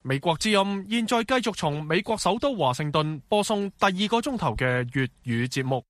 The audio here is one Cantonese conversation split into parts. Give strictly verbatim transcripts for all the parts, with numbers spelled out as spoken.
美國之音現在繼續從美國首都華盛頓播送第二個鐘頭嘅粵語節目。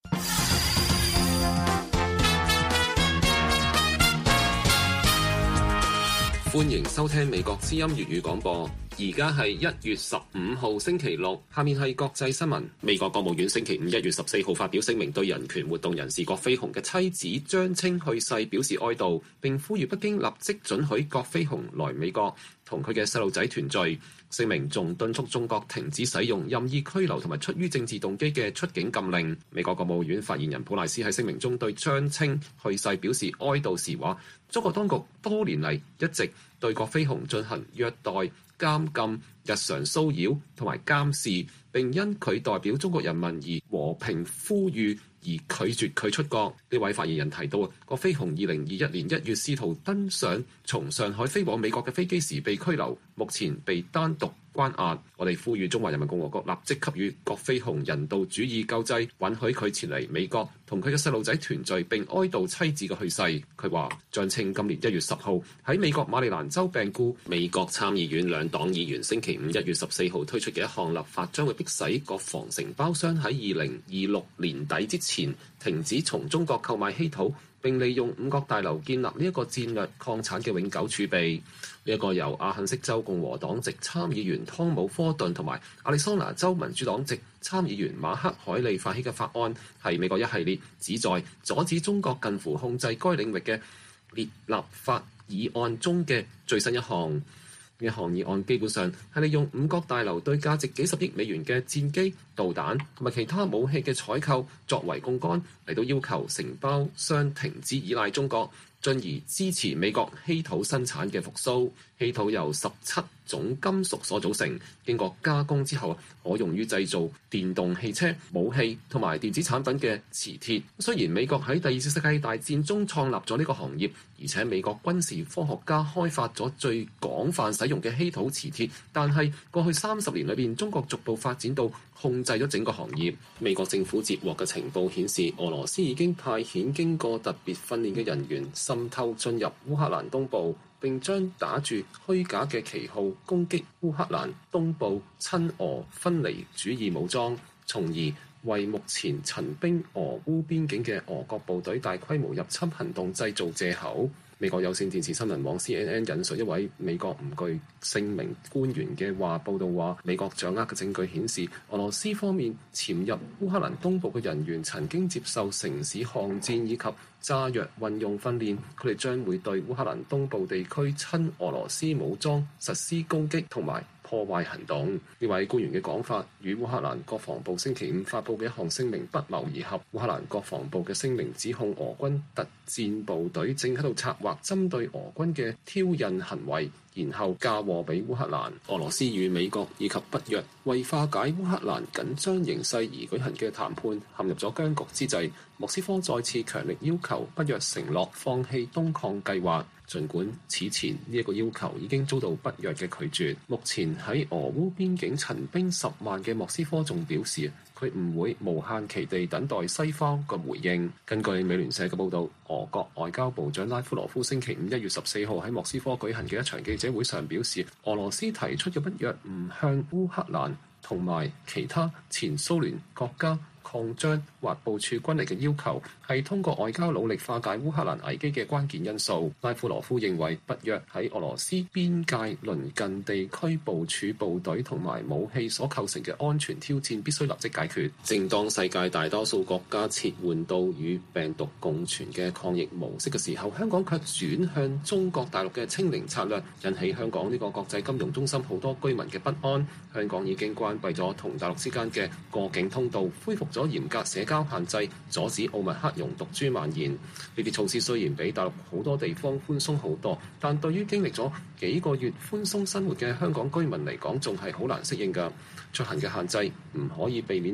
歡迎收聽美國之音粵語廣播。而家係一月十五號星期六，下面係國際新聞。美國國務院星期五一月十四號發表聲明，對人權活動人士葛飛鴻嘅妻子張青去世表示哀悼，並呼籲北京立即准許葛飛鴻來美國同佢嘅細路仔團聚。聲明仲敦促中國停止使用任意拘留同埋出於政治動機嘅出境禁令。美國國務院發言人普賴斯喺聲明中對張青去世表示哀悼時話：中國當局多年嚟一直對葛飛鴻進行虐待、監禁、日常騷擾同埋監視，並因佢代表中國人民而和平呼籲而拒絕佢出國。呢位發言人提到，葛飛鴻二零二一年一月試圖登上從上海飛往美國嘅飛機時被拘留，目前被單獨關押。我哋呼籲中華人民共和國立即給予葛飛鴻人道主義救濟，允許佢前嚟美國同佢嘅細路仔團聚，並哀悼妻子嘅去世。佢話張青今年一月十號喺美國馬里蘭州病故。美國參議院兩黨議員星期五一月十四號推出嘅一項立法，將會迫使各房承包商喺二零二六年底之前停止從中國購買稀土，並利用五角大樓建立呢一個戰略礦產嘅永久儲備。呢一個由阿肯色州共和黨籍參議員湯姆科頓同埋亞利桑那州民主黨籍參議員馬克海利發起嘅法案，係美國一系列旨在阻止中國近乎控制該領域嘅列立法議案中嘅最新一項。呢項議案基本上係利用五角大樓對價值幾十億美元嘅戰機、導彈同埋其他武器嘅採購作為槓桿，嚟到要求承包商停止依賴中國，進而支持美國稀土生產嘅復甦。稀土由十七種金屬所組成，經過加工之後可用於製造電動汽車、武器同埋電子產品嘅磁鐵。雖然美國喺第二次世界大戰中創立咗呢個行業，而且美國軍事科學家開發咗最廣泛使用嘅稀土磁鐵，但係過去三十年裏邊，中國逐步發展到控制咗整個行業。美國政府接獲嘅情報顯示，俄羅斯已經派遣經過特別訓練嘅人員滲透進入烏克蘭東部，並將打住虛假嘅旗號攻擊烏克蘭東部親俄分離主義武裝，從而為目前陳兵俄烏邊境嘅俄國部隊大規模入侵行動製造藉口。美國有線電視新聞網 C N N 引述一位美國唔具姓名官員嘅話報道話，美國掌握嘅證據顯示，俄羅斯方面潛入烏克蘭東部嘅人員曾經接受城市巷戰以及炸藥運用訓練，佢哋將會對烏克蘭東部地區親俄羅斯武裝實施攻擊同埋破壞行動。呢位官員嘅講法與烏克蘭國防部星期五發布嘅一項聲明不謀而合。烏克蘭國防部嘅聲明指控俄軍特戰部隊正喺度策劃針對俄軍嘅挑釁行為，然後嫁禍俾烏克蘭。俄羅斯與美國以及北約為化解烏克蘭緊張形勢而舉行嘅談判陷入咗僵局之際，莫斯科再次強力要求北約承諾放棄東擴計劃。儘管此前呢一個要求已經遭到北約嘅拒絕，目前喺俄烏邊境陳兵十萬嘅莫斯科仲表示，佢唔會無限期地等待西方嘅回應。根據美聯社嘅報導，俄國外交部長拉夫羅夫星期五一月十四號喺莫斯科舉行嘅一場記者會上表示，俄羅斯提出嘅北約唔向烏克蘭同埋其他前蘇聯國家擴張或部署軍力嘅要求，係通過外交努力化解烏克蘭危機嘅關鍵因素。拉夫羅夫認為，北約喺俄羅斯邊界鄰近地區部署部隊同埋武器所構成嘅安全挑戰必須立即解決。正當世界大多數國家切換到與病毒共存嘅抗疫模式嘅時候，香港卻轉向中國大陸嘅清零策略，引起香港呢個國際金融中心好多居民嘅不安。香港已經關閉咗同大陸之間嘅過境通道，恢復咗嚴格社交限制，阻止奧密克戎毒株蔓延。呢啲措施雖然比大陸好多地方寬鬆好多，但對於經歷咗幾個月寬鬆生活嘅香港居民嚟講，仲係好難適應㗎。出行嘅限制唔可以避免地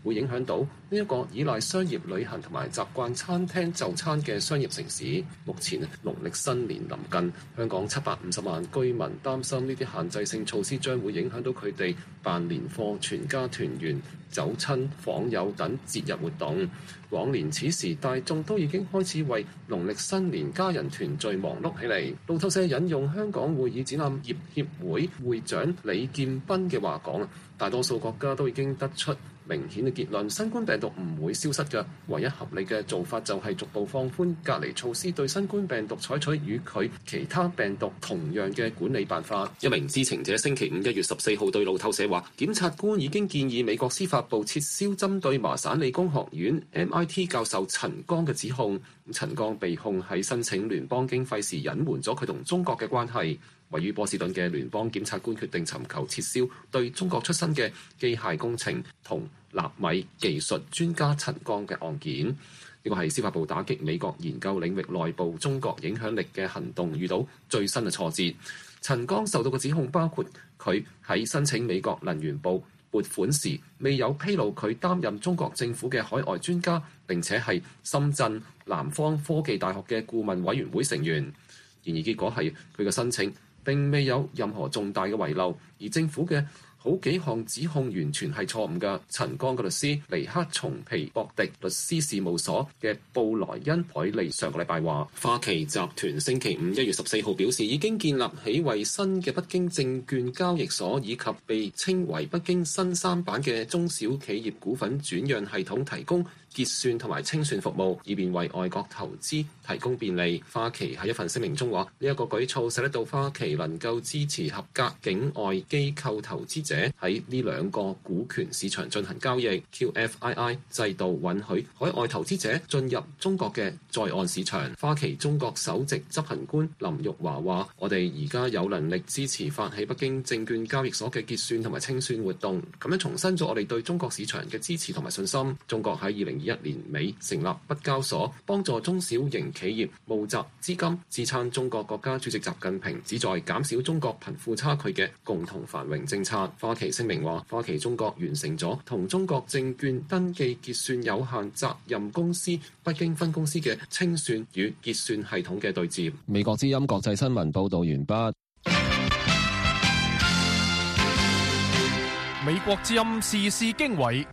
會影響到呢一個依賴商業旅行同埋習慣餐廳就餐嘅商業城市。目前農曆新年臨近，香港七百五十萬居民擔心呢啲限制性措施將會影響到佢哋辦年貨、全家團圓、走親訪友等節日活動。往年此時大眾都已經開始為農曆新年家人團聚忙碌起嚟。路透社引用香港會議展覽業協會會長李建斌嘅話講，大多數國家都已經得出明顯嘅結論，新冠病毒唔會消失嘅，唯一合理嘅做法就係逐步放寬隔離措施，對新冠病毒採取與佢其他病毒同樣嘅管理辦法。一名知情者星期五一月十四號對路透社話，檢察官已經建議美國司法部撤銷針對麻省理工學院 M I T 教授陳剛嘅指控。陳剛被控喺申請聯邦經費時隱瞞咗佢同中國嘅關係。位於波士頓嘅聯邦檢察官決定尋求撤銷對中國出身嘅機械工程同納米技術專家陳剛嘅案件。呢個係司法部打擊美國研究領域內部中國影響力嘅行動遇到最新嘅挫折。陳剛受到嘅指控包括佢喺申請美國能源部撥款時未有披露佢擔任中國政府嘅海外專家，並且係深圳南方科技大學嘅顧問委員會成員。然而結果係佢嘅申請並未有任何重大嘅遺漏，而政府嘅好幾項指控完全係錯誤嘅。陳剛嘅律師尼克松皮博迪律師事務所嘅布萊恩海利上個禮拜話，花旗集團星期五一月十四號表示，已經建立起為新嘅北京證券交易所以及被稱為北京新三板嘅中小企業股份轉讓系統提供結算同埋清算服務，以便為外國投資提供便利。花旗喺一份聲明中話，呢一個舉措使得到花旗能夠支持合格境外機構投資者喺呢兩個股權市場進行交易。Q F I I 制度允許海外投資者進入中國嘅在岸市場。花旗中國首席執行官林玉華話，我哋而家有能力支持發起北京證券交易所嘅結算同埋清算活動，咁樣重申咗我哋對中國市場嘅支持同埋信心。中國喺二零二一年尾成立北交所，幫助中小型企業募集資金，支撐中國國家主席習近平旨在減少中國貧富差距嘅共同繁榮政策。花旗聲明話，花旗中國完成咗同中國證券登記結算有限責任公司北京分公司嘅清算與結算系統嘅對接。美國之音國際新聞報道完畢。 美國之音時事經緯。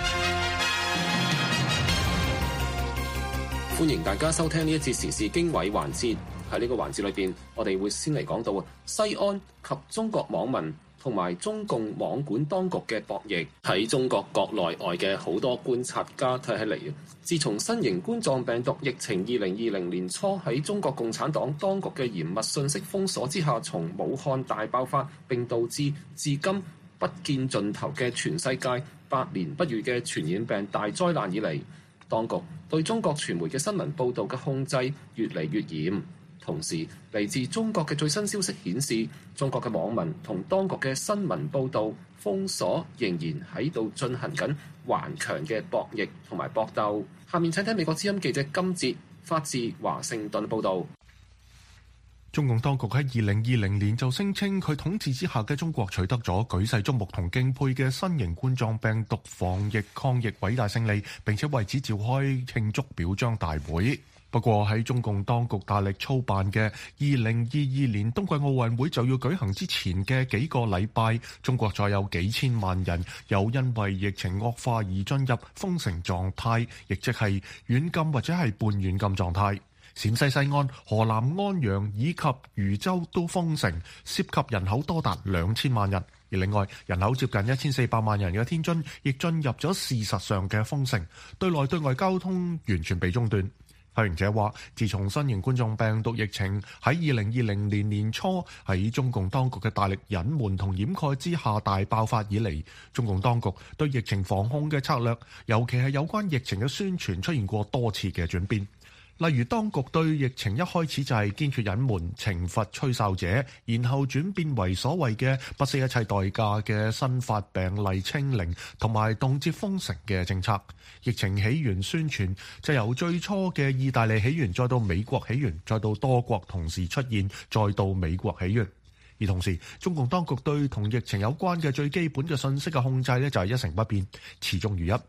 歡迎大家收聽呢一節時事經緯環節。喺呢個環節裏邊，我哋會先嚟講到西安及中國網民同埋中共網管當局嘅博弈。喺中國國內外嘅好多觀察家睇起嚟，自從新型冠狀病毒疫情二零二零年初喺中國共產黨當局嘅嚴密信息封鎖之下，從武漢大爆發並導致至今不見盡頭嘅全世界百年不遇嘅傳染病大災難以嚟，當局對中國傳媒嘅新聞報導嘅控制越嚟越嚴。同時，嚟自中國嘅最新消息顯示，中國嘅網民同當局嘅新聞報導封鎖仍然喺度進行緊頑強嘅博弈同埋搏鬥。下面請聽美國之音記者金哲發自華盛頓報導。 中共當局喺二零二零年就聲稱佢統治之下嘅中國取得咗舉世矚目同敬佩嘅新型冠狀病毒防疫抗疫偉大勝利，並且為此召開慶祝表彰大會。不過喺中共當局大力操辦嘅二零二二年冬季奧運會就要舉行之前嘅幾個禮拜，中國再有幾千萬人又因為疫情惡化而進入封城狀態，亦即係軟禁或者係半軟禁狀態。陝西西安、河南安陽以及禹州都封城，涉及人口多達兩千萬人。而另外，人口接近一千四百萬人嘅天津，亦進入咗事實上嘅封城，對內對外交通完全被中斷。批評者話，自從新型冠狀病毒疫情喺二零二零年年初喺中共當局嘅大力隱瞞同掩蓋之下大爆發以嚟，中共當局對疫情防控嘅策略，尤其係有關疫情嘅宣傳，出現過多次嘅轉變。例如，當局對疫情一開始就係堅決隱瞞、懲罰吹哨者，然後轉變為所謂嘅不惜一切代價嘅新發病例清零同埋動輒封城嘅政策。疫情起源宣傳就由最初嘅意大利起源，再到美國起源，再到多國同時出現，再到美國起源。而同時，中共當局對同疫情有關嘅最基本嘅信息嘅控制呢，就係一成不變，始終如一。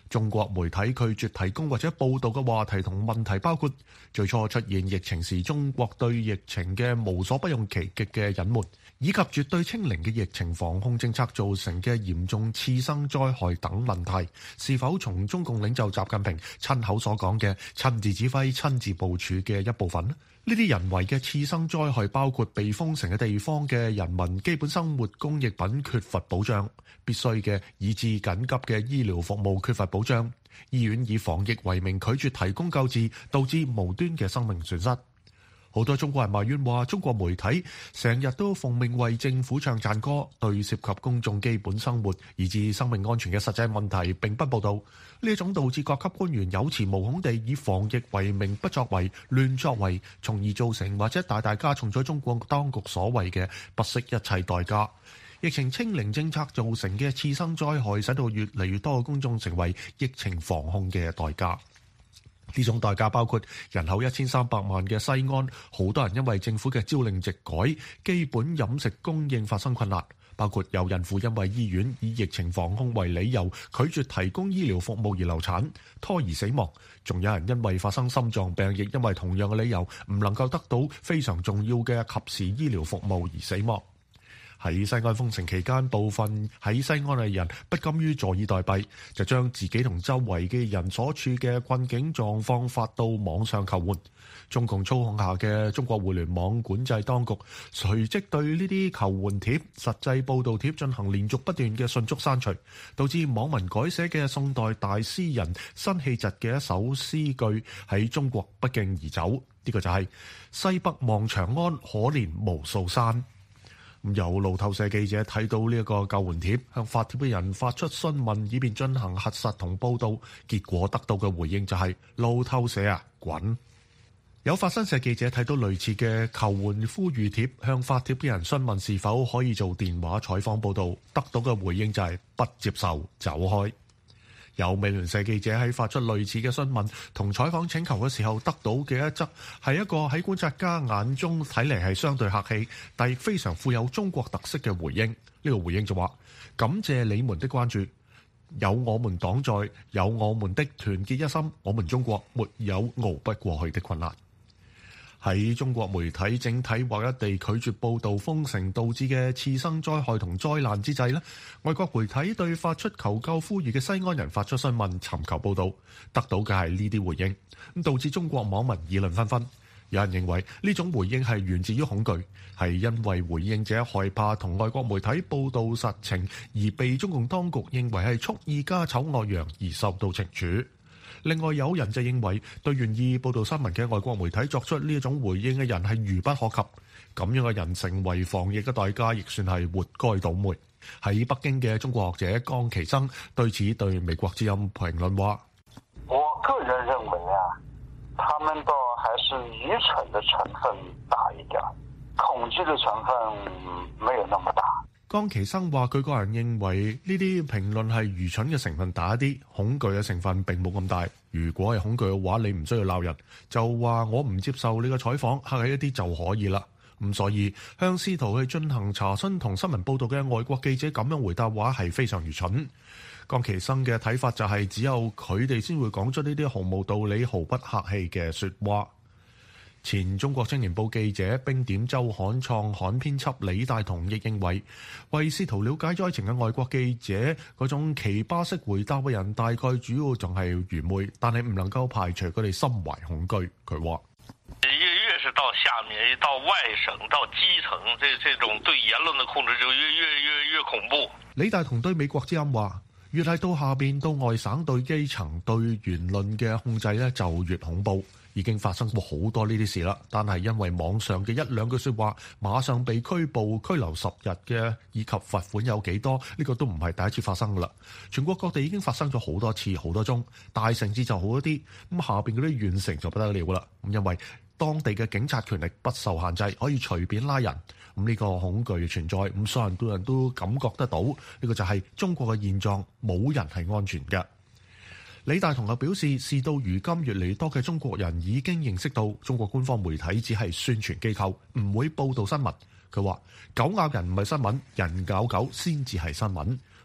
中國媒體拒絕提供或者報導嘅話題同問題包括最初出現疫情時中國對疫情嘅無所不用其極嘅隱瞞，以及絕對清零嘅疫情防控政策造成嘅嚴重次生災害等問題，是否從中共領袖習近平親口所講嘅親自指揮、親自部署嘅一部分呢？呢啲人為嘅次生災害包括被封城嘅地方嘅人民基本生活供應品缺乏保障，必須嘅以至緊急嘅醫療服務缺乏保障，醫院以防疫為名拒絕提供救治，導致無端嘅生命損失。好多中國人埋怨話，中國媒體成日都奉命為政府唱讚歌，對涉及公眾基本生活以至生命安全嘅實際問題並不報導。呢一種導致各級官員有恃無恐地以防疫為名不作為、亂作為，從而造成或者大大加重咗中國當局所謂嘅不惜一切代價。疫情清零政策造成嘅次生災害，使到越嚟越多嘅公眾成為疫情防控嘅代價。呢種代價包括人口一千三百萬嘅西安，好多人因為政府嘅朝令夕改，基本飲食供應發生困難，包括有孕婦因為醫院以疫情防控為理由拒絕提供醫療服務而流產、胎兒死亡，仲有人因為發生心臟病，亦因為同樣嘅理由唔能夠得到非常重要嘅及時醫療服務而死亡。喺西安封城期間，部分喺西安嘅人不甘於坐以待斃，就將自己同周圍嘅人所處嘅困境狀況發到網上求援。中共操控下嘅中國互聯網管制當局隨即對呢啲求援帖、實際報導帖進行連續不斷嘅迅速刪除，導致網民改寫嘅宋代大詩人辛棄疾嘅一首詩句喺中國不脛而走。呢、這個就係、是、西北望長安，可憐無數山。有路透社記者睇到呢一個救援帖，向發帖嘅人發出詢問，以便進行核實同報導。結果得到嘅回應就係、是、路透社啊，滾！有法新社記者睇到類似嘅求援呼籲帖，向發帖嘅人詢問是否可以做電話採訪報導，得到嘅回應就係、是、不接受，走開。有美聯社記者喺發出類似嘅詢問同採訪請求嘅時候，得到嘅一則係一個喺觀察家眼中睇嚟係相對客氣，但亦非常富有中國特色嘅回應。呢、這個回應就話：感謝你們的關注，有我們黨在，有我們的團結一心，我們中國沒有熬不過去的困難。喺中國媒體整體或一地拒絕報導封城導致嘅次生災害同災難之際呢，外國媒體對發出求救呼籲嘅西安人發出詢問，尋求報導，得到嘅係呢啲回應，咁導致中國網民議論紛紛。有人認為呢種回應係源自於恐懼，係因為回應者害怕同外國媒體報導實情，而被中共當局認為係蓄意家醜外揚而受到懲處。另外有人就認為，對願意報導新聞嘅外國媒體作出呢一種回應嘅人係愚不可及，咁樣嘅人成為防疫嘅代價，亦算係活該倒霉。喺北京嘅中國學者江其生對此對美國之音評論話： 我個人認為啊，他們都還是愚蠢的成分大一點，恐懼的成分沒有那麼大。 江其生話：佢個人認為呢啲評論係愚蠢嘅成分大一啲，恐懼嘅成分並冇咁大。如果係恐懼嘅話，你唔需要鬧人，就話我唔接受你嘅採訪，客氣一啲就可以啦。咁所以向試圖去進行查詢同新聞報導嘅外國記者咁樣回答話係非常愚蠢。江其生嘅睇法就係只有佢哋先會講出呢啲毫無道理、毫不客氣嘅説話。前中國青年報記者、冰點週刊創刊編輯李大同亦認為，為試圖了解災情嘅外國記者嗰種奇葩式回答嘅人，大概主要仲係愚昧，但係唔能夠排除佢哋心懷恐懼。佢話： 越越是到下面、到外省、到基層，這這種對言論嘅控制就越越越越恐怖。 李大同對美國之音話：越係到下邊到外省對基層對言論嘅控制咧，就越恐怖。已經發生過好多呢啲事啦，但係因為網上嘅一兩句説話，馬上被拘捕、拘留十日嘅，以及罰款有幾多，呢、這個都唔係第一次發生噶啦。全國各地已經發生咗好多次、好多宗，大城市就好一啲，咁下邊嗰啲縣城就不得了啦。咁因為當地嘅警察權力不受限制，可以隨便拉人，咁呢個恐懼存在，咁所有人都人都感覺得到，呢、這個就係中國嘅現狀，冇人係安全嘅。李大同又表示，事到如今，越嚟越多嘅中國人已經認識到中國官方媒體只係宣傳機構，唔會報導新聞。佢話：狗咬人唔係新聞，人咬狗先至係新聞。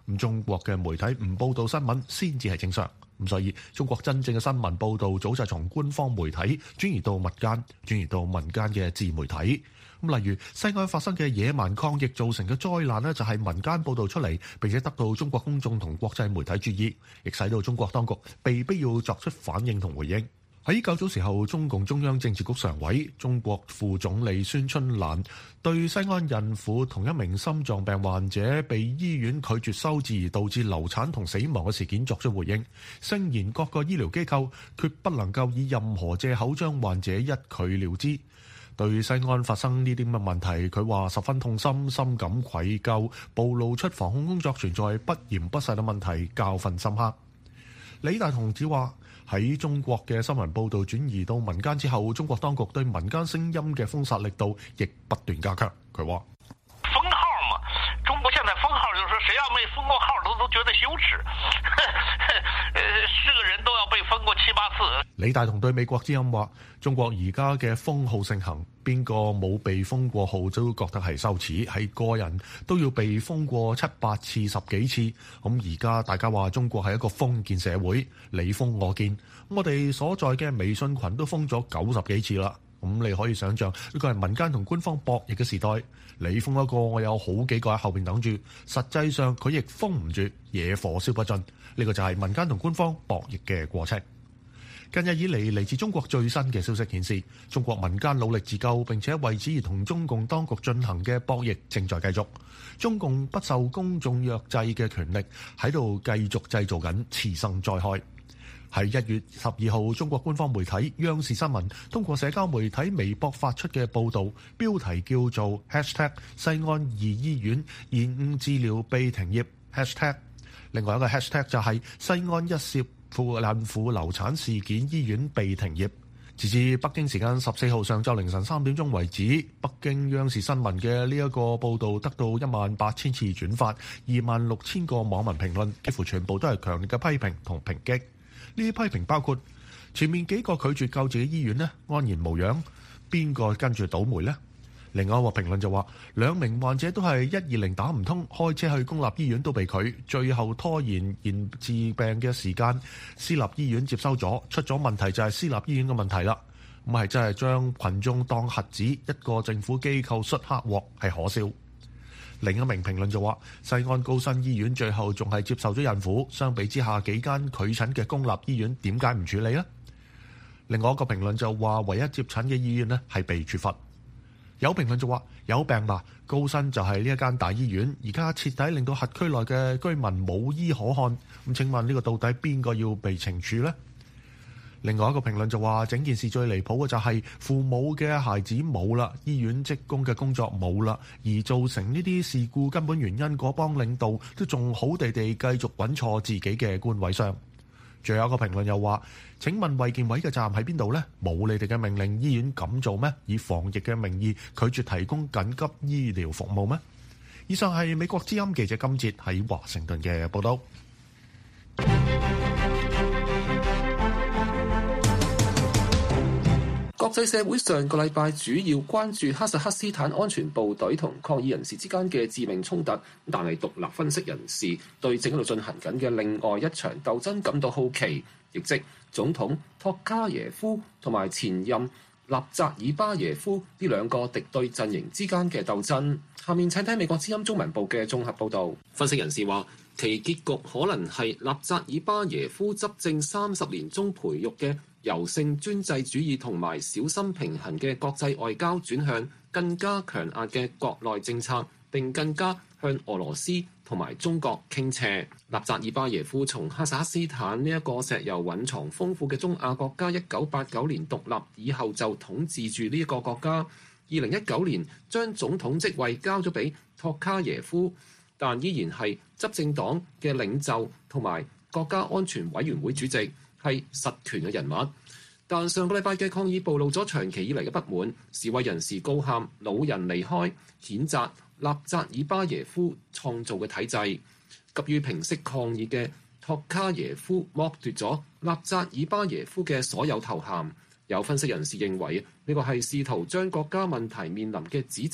咁中國嘅媒體唔報導新聞先至係正常。咁所以中國真正嘅新聞報導早就從官方媒體轉移到民間，轉移到民間嘅自媒體。咁例如西安發生嘅野蠻抗疫造成嘅災難呢，就係民間報導出嚟，並且得到中國公眾同國際媒體注意，亦使到中國當局被必要作出反應同回應。喺較早時候，中共中央政治局常委、中國副總理孫春蘭對西安孕婦同一名心臟病患者被醫院拒絕收治而導致流產同死亡嘅事件作出回應，聲言各個醫療機構決不能夠以任何藉口將患者一拒了之。對西安發生呢啲咁嘅問題，佢話十分痛心，深感愧疚，暴露出防控工作存在不嚴不細嘅問題，教訓深刻。李大同志話：喺中國嘅新聞報導轉移到民間之後，中國當局對民間聲音嘅封殺力度亦不斷加強。佢話： 封號嘛，中國現在封號就是說，誰要沒封過號都都覺得羞恥，呃，是個人都要被封過七八次。 李大同對美國之音話：中國而家嘅封號盛行，邊個冇被封過號都覺得係羞恥，係個人都要被封過七八次、十幾次。咁而家大家話中國係一個封建社會，你封我建，我哋所在嘅微信群都封咗九十幾次啦。咁你可以想象呢個係民間同官方博弈嘅時代，你封一個，我有好幾個喺後邊等住，實際上佢亦封唔住，野火燒不盡。呢個就係民間同官方博弈嘅過程。近日以嚟，嚟自中國最新嘅消息顯示，中國民間努力自救並且為此而同中共當局進行嘅博弈正在繼續。中共不受公眾約制嘅權力喺度繼續製造緊次生災害。喺一月十二號，中國官方媒體央視新聞通過社交媒體微博發出嘅報導，標題叫做 hashtag 西安二醫院延誤治療被停業 hashtag。另外一個 hashtag 就係西安一涉婦孕婦流產事件醫院被停業。截至北京時間十四號上晝凌晨三點鐘為止，北京央視新聞嘅呢一個報導得到一萬八千次轉發，二萬六千個網民評論，幾乎全部都係強烈嘅批評同抨擊。呢啲批評包括前面幾個拒絕救治嘅醫院呢，安然無恙，邊個跟住倒霉呢？另外一個評論就話，兩名患者都係一二零打唔通，開車去公立醫院都被拒，最後拖延延治病嘅時間，私立醫院接收咗，出咗問題就係私立醫院嘅問題啦。咁係真係將群眾當瞎子，一個政府機構摔黑鑊，係可笑。另一名評論就話，西安高新醫院最後仲係接受咗孕婦，相比之下幾間拒診嘅公立醫院點解唔處理呢？另外一個評論就話，唯一接診嘅醫院呢係被處罰。有評論就話，有病吧，高新就係呢一間大醫院，而家徹底令到轄區內嘅居民冇醫可看。咁請問呢個到底邊個要被懲處呢？另外一個評論就話，整件事最離譜嘅就係父母嘅孩子冇啦，醫院職工嘅工作冇啦，而造成呢啲事故根本原因嗰幫領導都仲好地地繼續揾錯自己嘅官位上。最後一個評論又話，請問衛健委嘅責任喺邊度呢？冇你哋嘅命令，醫院咁做咩？以防疫嘅名義拒絕提供緊急醫療服務咩？以上係美國之音記者金哲喺華盛頓嘅報道。 國際社會上個禮拜主要關注哈薩克斯坦安全部隊同抗議人士之間嘅致命衝突，但係獨立分析人士對正喺度進行緊嘅另外一場鬥爭感到好奇，亦即總統托卡耶夫同埋前任納扎爾巴耶夫呢兩個敵對陣營之間嘅鬥爭。下面請睇美國之音中文部嘅綜合報導。分析人士話，其結局可能係納扎爾巴耶夫執政三十年中培育嘅柔性專制主義同埋小心平衡嘅國際外交轉向更加強硬嘅國內政策，並更加向俄羅斯同埋中國傾斜。納扎爾巴耶夫從哈薩克斯坦呢一個石油蘊藏豐富嘅中亞國家，一九八九年獨立以後就統治住呢一個國家。二零一九年將總統職位交咗俾托卡耶夫，但依然係執政黨嘅領袖同埋國家安全委員會主席，係實權嘅人物。但上個禮拜嘅抗議暴露咗長期以嚟嘅不滿，示威人士高喊老人離開，譴責納扎爾巴耶夫創造嘅體制。急於平息抗議嘅托卡耶夫剝奪咗納扎爾巴耶夫嘅所有頭銜。有分析人士認為呢個係試圖將國家問題面臨嘅指責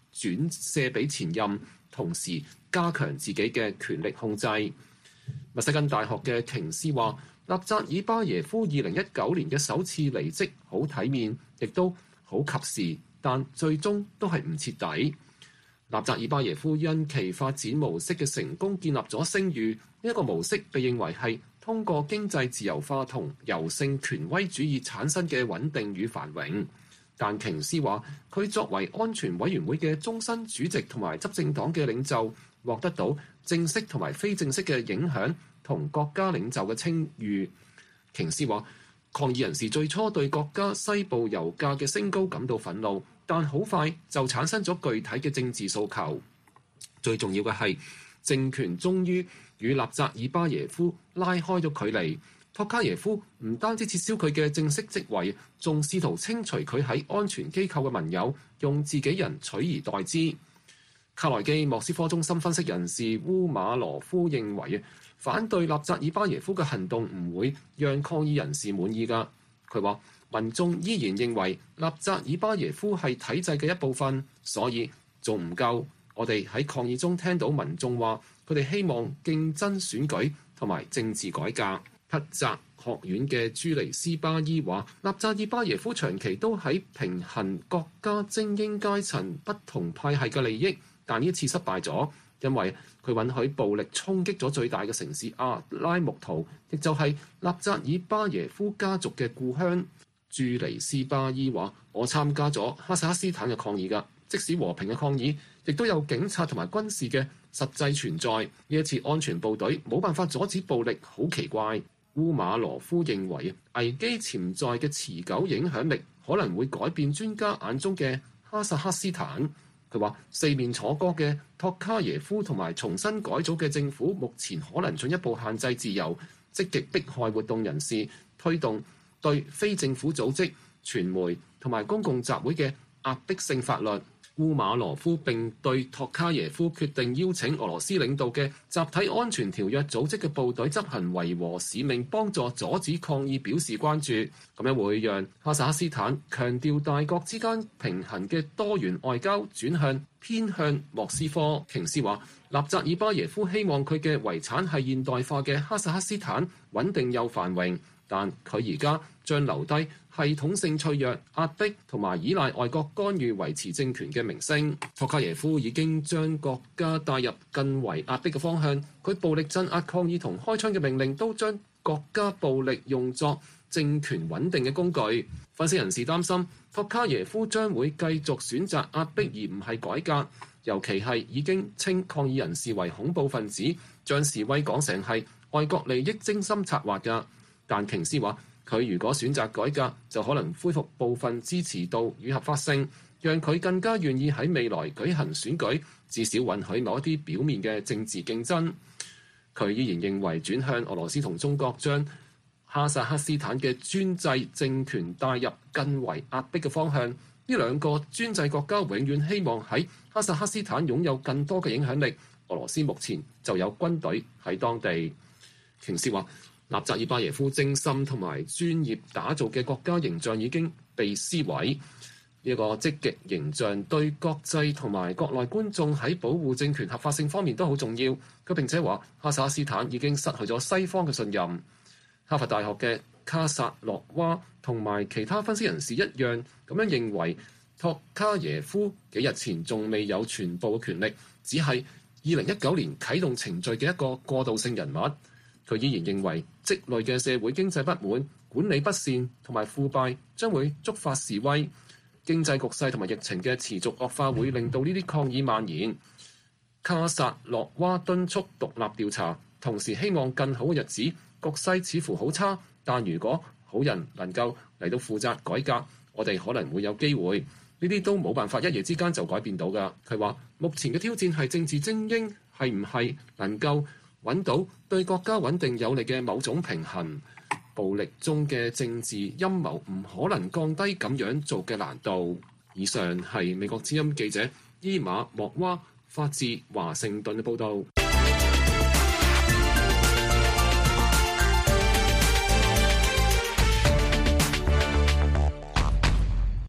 轉卸俾前任，同時加強自己嘅權力控制。密西根大學嘅瓊斯話，納扎爾巴耶夫二零一九年嘅首次離職好體面，亦都好及時，但最終都係唔徹底。納扎爾巴耶夫因其發展模式嘅成功建立咗聲譽，呢、這、一個模式被認為係通過經濟自由化同柔性權威主義產生嘅穩定與繁榮。但瓊斯話，佢作為安全委員會嘅終身主席同埋執政黨嘅領袖，獲得到正式同埋非正式嘅影響同國家領袖嘅稱譽。瓊斯話，抗議人士最初對國家西部油價嘅升高感到憤怒，但好快就產生咗具體嘅政治訴求。最重要嘅係，政權終於與納扎爾巴耶夫拉開咗距離。托卡耶夫唔單止撤銷佢嘅正式職位，仲試圖清除佢喺安全機構嘅盟友，用自己人取而代之。卡內基莫斯科中心分析人士烏馬羅夫認為，反對納扎爾巴耶夫嘅行動唔會讓抗議人士滿意㗎。佢話民眾依然認為納扎爾巴耶夫係體制嘅一部分，所以仲唔夠。我哋喺抗議中聽到民眾話，佢哋希望競爭選舉同埋政治改革。匹澤學院嘅朱尼斯巴伊話，納扎爾巴耶夫長期都喺平衡國家精英階層不同派系嘅利益，但呢一次失敗咗，因為佢允許暴力衝擊咗最大嘅城市阿拉木圖，亦就係納扎爾巴耶夫家族嘅故鄉。朱尼斯巴伊話，我參加咗哈薩克斯坦嘅抗議㗎，即使和平嘅抗議，亦都有警察同埋軍事嘅實際存在。呢一次安全部隊冇辦法阻止暴力，好奇怪。烏馬羅夫認為，危機潛在嘅持久影響力可能會改變專家眼中嘅哈薩克斯坦。佢話，四面楚歌嘅托卡耶夫同埋重新改組嘅政府，目前可能進一步限制自由，積極迫害活動人士，推動對非政府組織、傳媒同埋公共集會嘅壓迫性法律。烏馬羅夫並對托卡耶夫決定邀請俄羅斯領導嘅集體安全條約組織嘅部隊執行維和使命，幫助阻止抗議表示關注。咁樣會讓哈薩克斯坦強調大國之間平衡嘅多元外交轉向偏向莫斯科。瓊斯話，納扎爾巴耶夫希望佢嘅遺產係現代化嘅哈薩克斯坦，穩定又繁榮，但佢而家將留低系統性脆弱、壓迫同埋依賴外國干預維持政權嘅名聲。托卡耶夫已經將國家帶入更為壓迫嘅方向，佢暴力鎮壓抗議同開槍嘅命令都將國家暴力用作政權穩定嘅工具。分析人士擔心，托卡耶夫將會繼續選擇壓迫而唔係改革，尤其係已經稱抗議人士為恐怖分子，將示威講成係外國利益精心策劃㗎。但瓊斯話，佢如果選擇改革，就可能恢復部分支持度與合法性，讓佢更加願意喺未來舉行選舉，至少允許某一啲表面嘅政治競爭。佢依然認為轉向俄羅斯同中國，將哈薩克斯坦嘅專制政權帶入更為壓迫嘅方向。呢兩個專制國家永遠希望喺哈薩克斯坦擁有更多嘅影響力。俄羅斯目前就有軍隊喺當地。瓊斯話，納扎爾巴耶夫精心同埋專業打造嘅國家形象已經被撕毀。呢個積極形象對國際同埋國內觀眾喺保護政權合法性方面都好重要。佢並且話，哈薩克斯坦已經失去咗西方嘅信任。哈佛大學嘅卡薩洛娃同埋其他分析人士一樣咁樣認為，托卡耶夫幾日前仲未有全部嘅權力，只係二零一九年啟動程序嘅一個過渡性人物。佢依然認為積累嘅社會經濟不滿、管理不善同埋腐敗將會觸發示威。經濟局勢同埋疫情嘅持續惡化會令到呢啲抗議蔓延。卡薩洛娃敦促獨立調查，同時希望更好嘅日子。局勢似乎好差，但如果好人能夠嚟到負責改革，我哋可能會有機會。呢啲都冇辦法一夜之間就改變到㗎。佢話目前嘅挑戰係政治精英係唔係能夠揾到對國家穩定有利嘅某種平衡。暴力中嘅政治陰謀唔可能降低咁樣做嘅難度。以上係美國之音記者伊馬莫娃發自華盛頓嘅報導。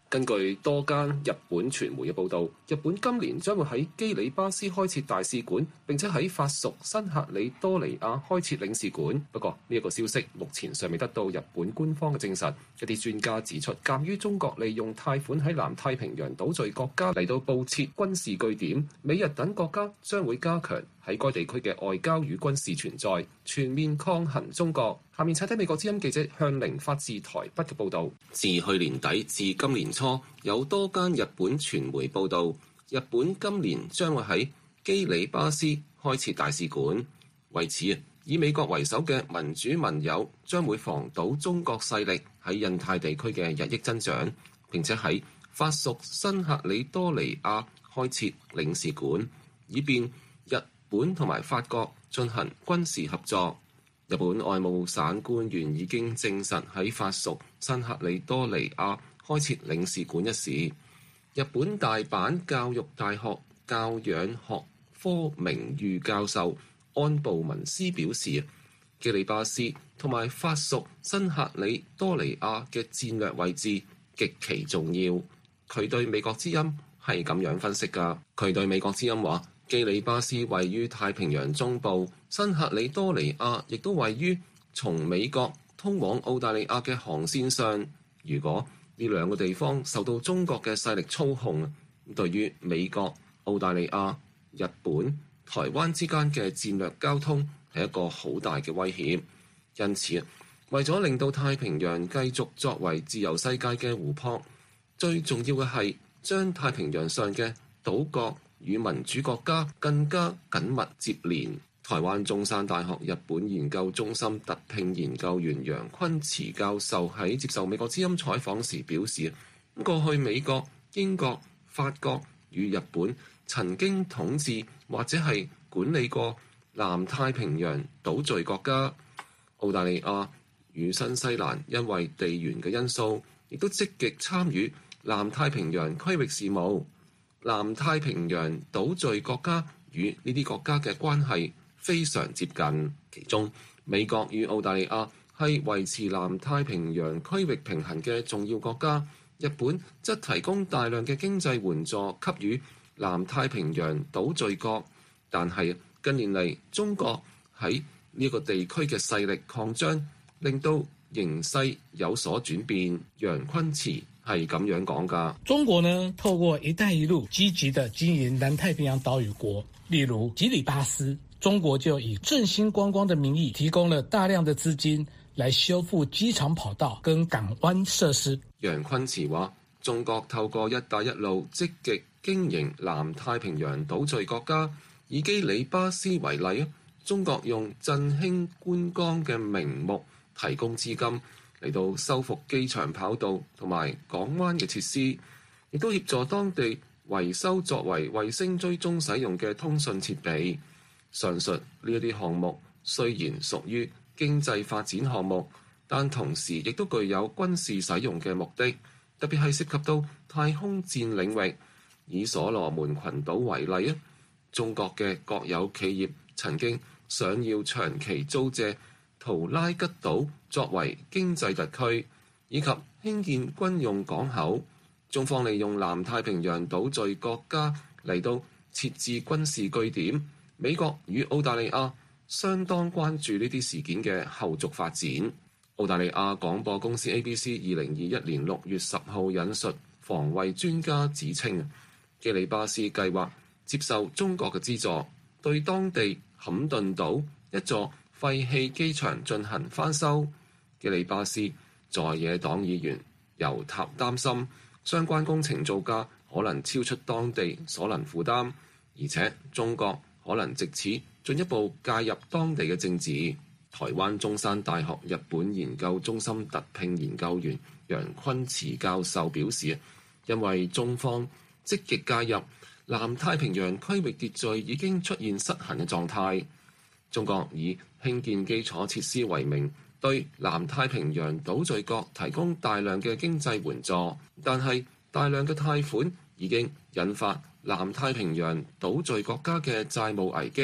根據多間日本傳媒嘅報導，日本今年將會喺基里巴斯開設大使館，並且喺法屬新喀里多尼亞開設領事館。不過呢一個消息目前尚未得到日本官方嘅證實。一啲專家指出，鑑於中國利用貸款喺南太平洋島嶼國家嚟到佈設軍事據點，美日等國家將會加強喺該地區嘅外交與軍事存在，全面抗衡中國。下面請睇美國之音記者向凌發自台北嘅報導。自去年底至今年初，有多間日本傳媒報導，日本今年將會喺基里巴斯開設大使館。為此，以美國為首嘅民主盟友將會防堵中國勢力喺印太地區嘅日益增長，並且喺法屬新喀里多尼亞開設領事館，以便日本同埋法國進行軍事合作。日本外務省官員已經證實喺法屬新喀里多尼亞開設領事館一事。日本大阪教育大學教養學科名譽教授安布文斯表示，基里巴斯同埋法屬新喀里多尼亞嘅戰略位置極其重要。佢對美國之音係咁樣分析㗎。佢對美國之音話，基里巴斯位於太平洋中部，新喀里多尼亞亦都位於從美國通往澳大利亞嘅航線上。如果呢兩個地方受到中國嘅勢力操控，對於美國、澳大利亞、日本、台灣之間嘅戰略交通係一個好大嘅威脅。因此，為咗令到太平洋繼續作為自由世界嘅湖泊，最重要嘅係將太平洋上嘅島國與民主國家更加緊密接連。台灣中山大學日本研究中心特聘研究員楊坤慈教授喺接受美國之音採訪時表示，過去美國、英國、法國與日本曾經統治或者係管理過南太平洋島嶼國家。澳大利亞與新西蘭因為地緣嘅因素，亦都積極參與南太平洋區域事務。南太平洋島嶼國家與呢啲國家嘅關係非常接近，其中美國與澳大利亞係維持南太平洋區域平衡嘅重要國家，日本則提供大量嘅經濟援助給予南太平洋島嶼國。但係近年嚟，中國喺呢個地區嘅勢力擴張，令到形勢有所轉變。楊坤慈係咁樣講㗎。 中國呢，透過一帶一路積極的經營南太平洋島嶼國，例如基里巴斯，中國就以振興觀光的名義，提供了大量的資金來修復機場跑道跟港灣設施。 楊坤慈話，中國透過一帶一路積極經營南太平洋島嶼國家，以基里巴斯為例，中國用振興觀光嘅名目提供資金嚟到修復機場跑道同埋港灣嘅設施，亦都協助當地維修作為衛星追蹤使用嘅通訊設備。上述呢一啲項目雖然屬於經濟發展項目，但同時亦都具有軍事使用嘅目的，特別係涉及到太空戰領域。以所羅門群島為例啊，中國嘅國有企業曾經想要長期租借圖拉吉島作為經濟特區，以及興建軍用港口。中方利用南太平洋島嶼國家嚟到設置軍事據點。美國與澳大利亞相當關注呢啲事件嘅後續發展。澳大利亞廣播公司 A B C 二零二一年六月十號引述防衛專家指稱，基里巴斯計劃接受中國嘅資助，對當地坎頓島一座廢棄機場進行翻修。基里巴斯在野黨議員尤塔擔心，相關工程造價可能超出當地所能負擔，而且中國可能藉此進一步介入當地嘅政治。台灣中山大學日本研究中心特聘研究員楊坤慈教授表示，因為中方積極介入，南太平洋區域秩序已經出現失衡嘅狀態。中國以興建基礎設施為名，對南太平洋島嶼國提供大量嘅經濟援助，但係大量嘅貸款已經引發南太平洋島嶼國家嘅債務危機。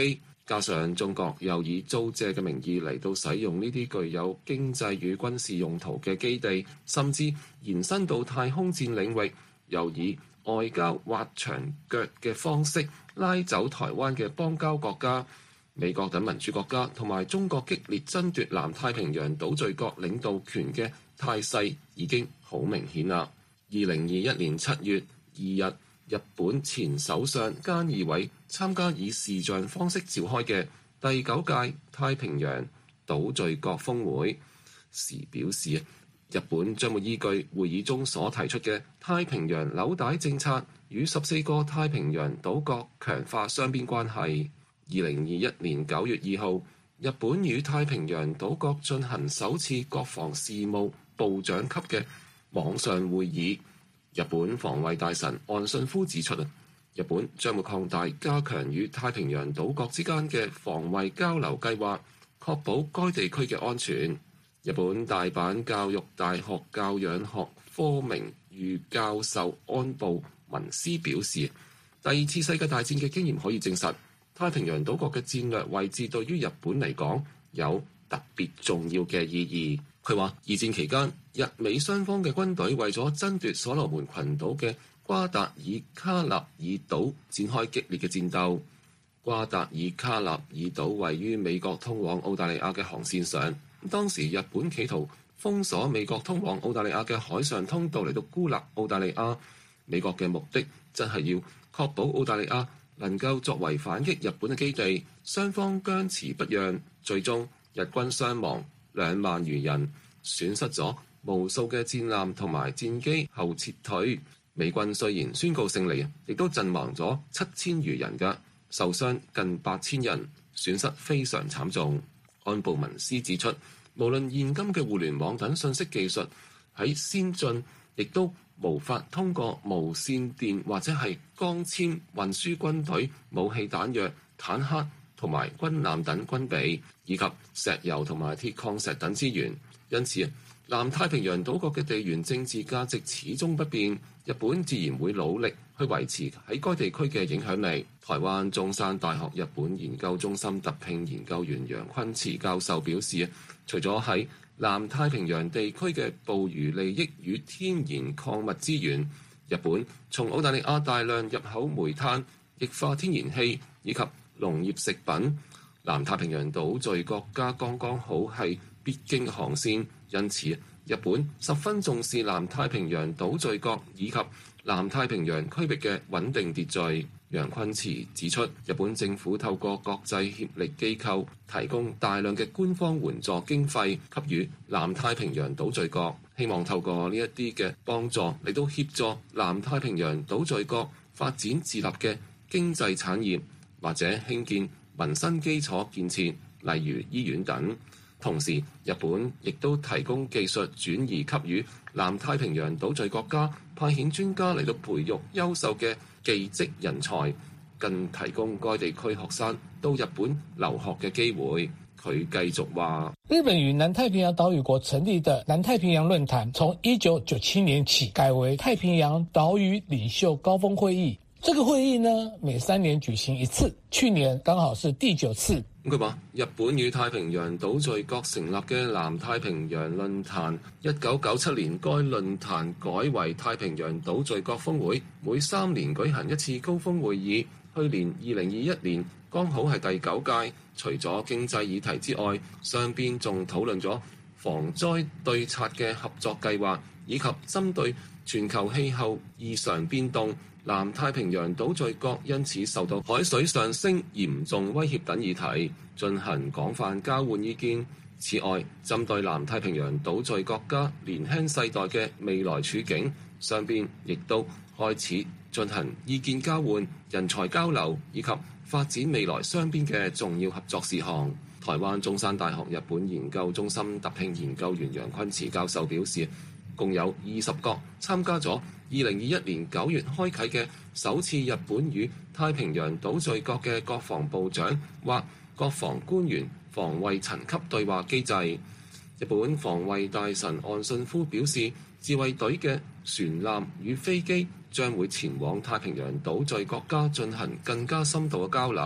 加上中國又以租借嘅名義嚟到使用呢啲具有經濟與軍事用途嘅基地，甚至延伸到太空戰領域，又以外交挖牆腳嘅方式拉走台灣嘅邦交國家，美國等民主國家同埋中國激烈爭奪南太平洋島嶼國領導權嘅態勢已經好明顯啦。二零二一年七月二日，日本前首相菅義偉參加以視像方式召開嘅第九屆太平洋島嶼國峰會時表示，日本將會依據會議中所提出嘅太平洋紐帶政策，與十四個太平洋島國強化雙邊關係。二零二一年九月二號，日本與太平洋島國進行首次國防事務部長級嘅網上會議。日本防衛大臣岸信夫指出啊，日本將會擴大加強與太平洋島國之間嘅防衛交流計劃，確保該地區嘅安全。日本大阪教育大學教養學科名譽教授安部文斯表示，第二次世界大戰嘅經驗可以證實，太平洋島國嘅戰略位置對於日本嚟講有特別重要嘅意義。佢話二戰期間，日美雙方嘅軍隊為咗爭奪所羅門群島嘅瓜達爾卡納爾島展開激烈嘅戰鬥。瓜達爾卡納爾島位於美國通往澳大利亞嘅航線上，當時日本企圖封鎖美國通往澳大利亞嘅海上通道嚟到孤立澳大利亞。美國嘅目的真係要確保澳大利亞能夠作為反擊日本嘅基地，雙方僵持不讓，最終日軍傷亡兩萬餘人，損失咗無數嘅戰艦同埋戰機後撤退。美軍雖然宣告勝利，亦都陣亡咗七千餘人嘅，受傷近八千人，損失非常慘重。安部文斯指出，無論現今嘅互聯網等信息技術喺先進，亦都無法通過無線電或者係光纖運輸軍隊武器彈藥、坦克同埋軍艦等軍備，以及石油同埋鐵礦石等資源。因此，南太平洋島國嘅地緣政治價值始終不變，日本自然會努力去維持喺該地區嘅影響力。台灣中山大學日本研究中心特聘研究員楊坤慈教授表示，除咗喺南太平洋地區嘅捕魚利益與天然礦物資源，日本從澳大利亞大量入口煤炭、液化天然氣以及農業食品。南太平洋島嶼國家剛剛好係必經航線，因此日本十分重視南太平洋島嶼國以及南太平洋區域嘅穩定秩序。楊坤慈指出，日本政府透過國際協力機構提供大量嘅官方援助經費給予南太平洋島嶼國，希望透過呢一啲嘅幫助嚟到協助南太平洋島嶼國發展自立嘅經濟產業，或者興建民生基礎建設，例如醫院等。同時，日本亦都提供技術轉移給予南太平洋島嶼國家，派遣專家嚟到培育優秀嘅技職人才，更提供該地區學生到日本留學嘅機會。佢繼續話： 日本與南太平洋島嶼國成立的南太平洋論壇，從一九九七年起改為太平洋島嶼領袖高峰會議。這個會議呢，每三年舉行一次，去年剛好是第九次。 佢話：日本與太平洋島嶼國成立嘅南太平洋論壇，一九九七年該論壇改為太平洋島嶼國峰會，每三年舉行一次高峰會議。去年二零二一年剛好係第九屆，除咗經濟議題之外，雙邊仲討論咗防災對策嘅合作計劃，以及針對全球氣候異常變動，南太平洋島嶼國因此受到海水上升嚴重威脅等議題進行廣泛交換意見。此外，針對南太平洋島嶼國家年輕世代嘅未來處境，雙邊亦都開始進行意見交換、人才交流以及發展未來雙邊嘅重要合作事項。台灣中山大學日本研究中心特聘研究員楊坤慈教授表示，共有二十國參加咗二零二一年九月開啟嘅首次日本與太平洋島嶼國嘅國防部長或國防官員防衛層級對話機制。日本防衛大臣岸信夫表示，自衛隊嘅船艦與飛機將會前往太平洋島嶼國家進行更加深度嘅交流。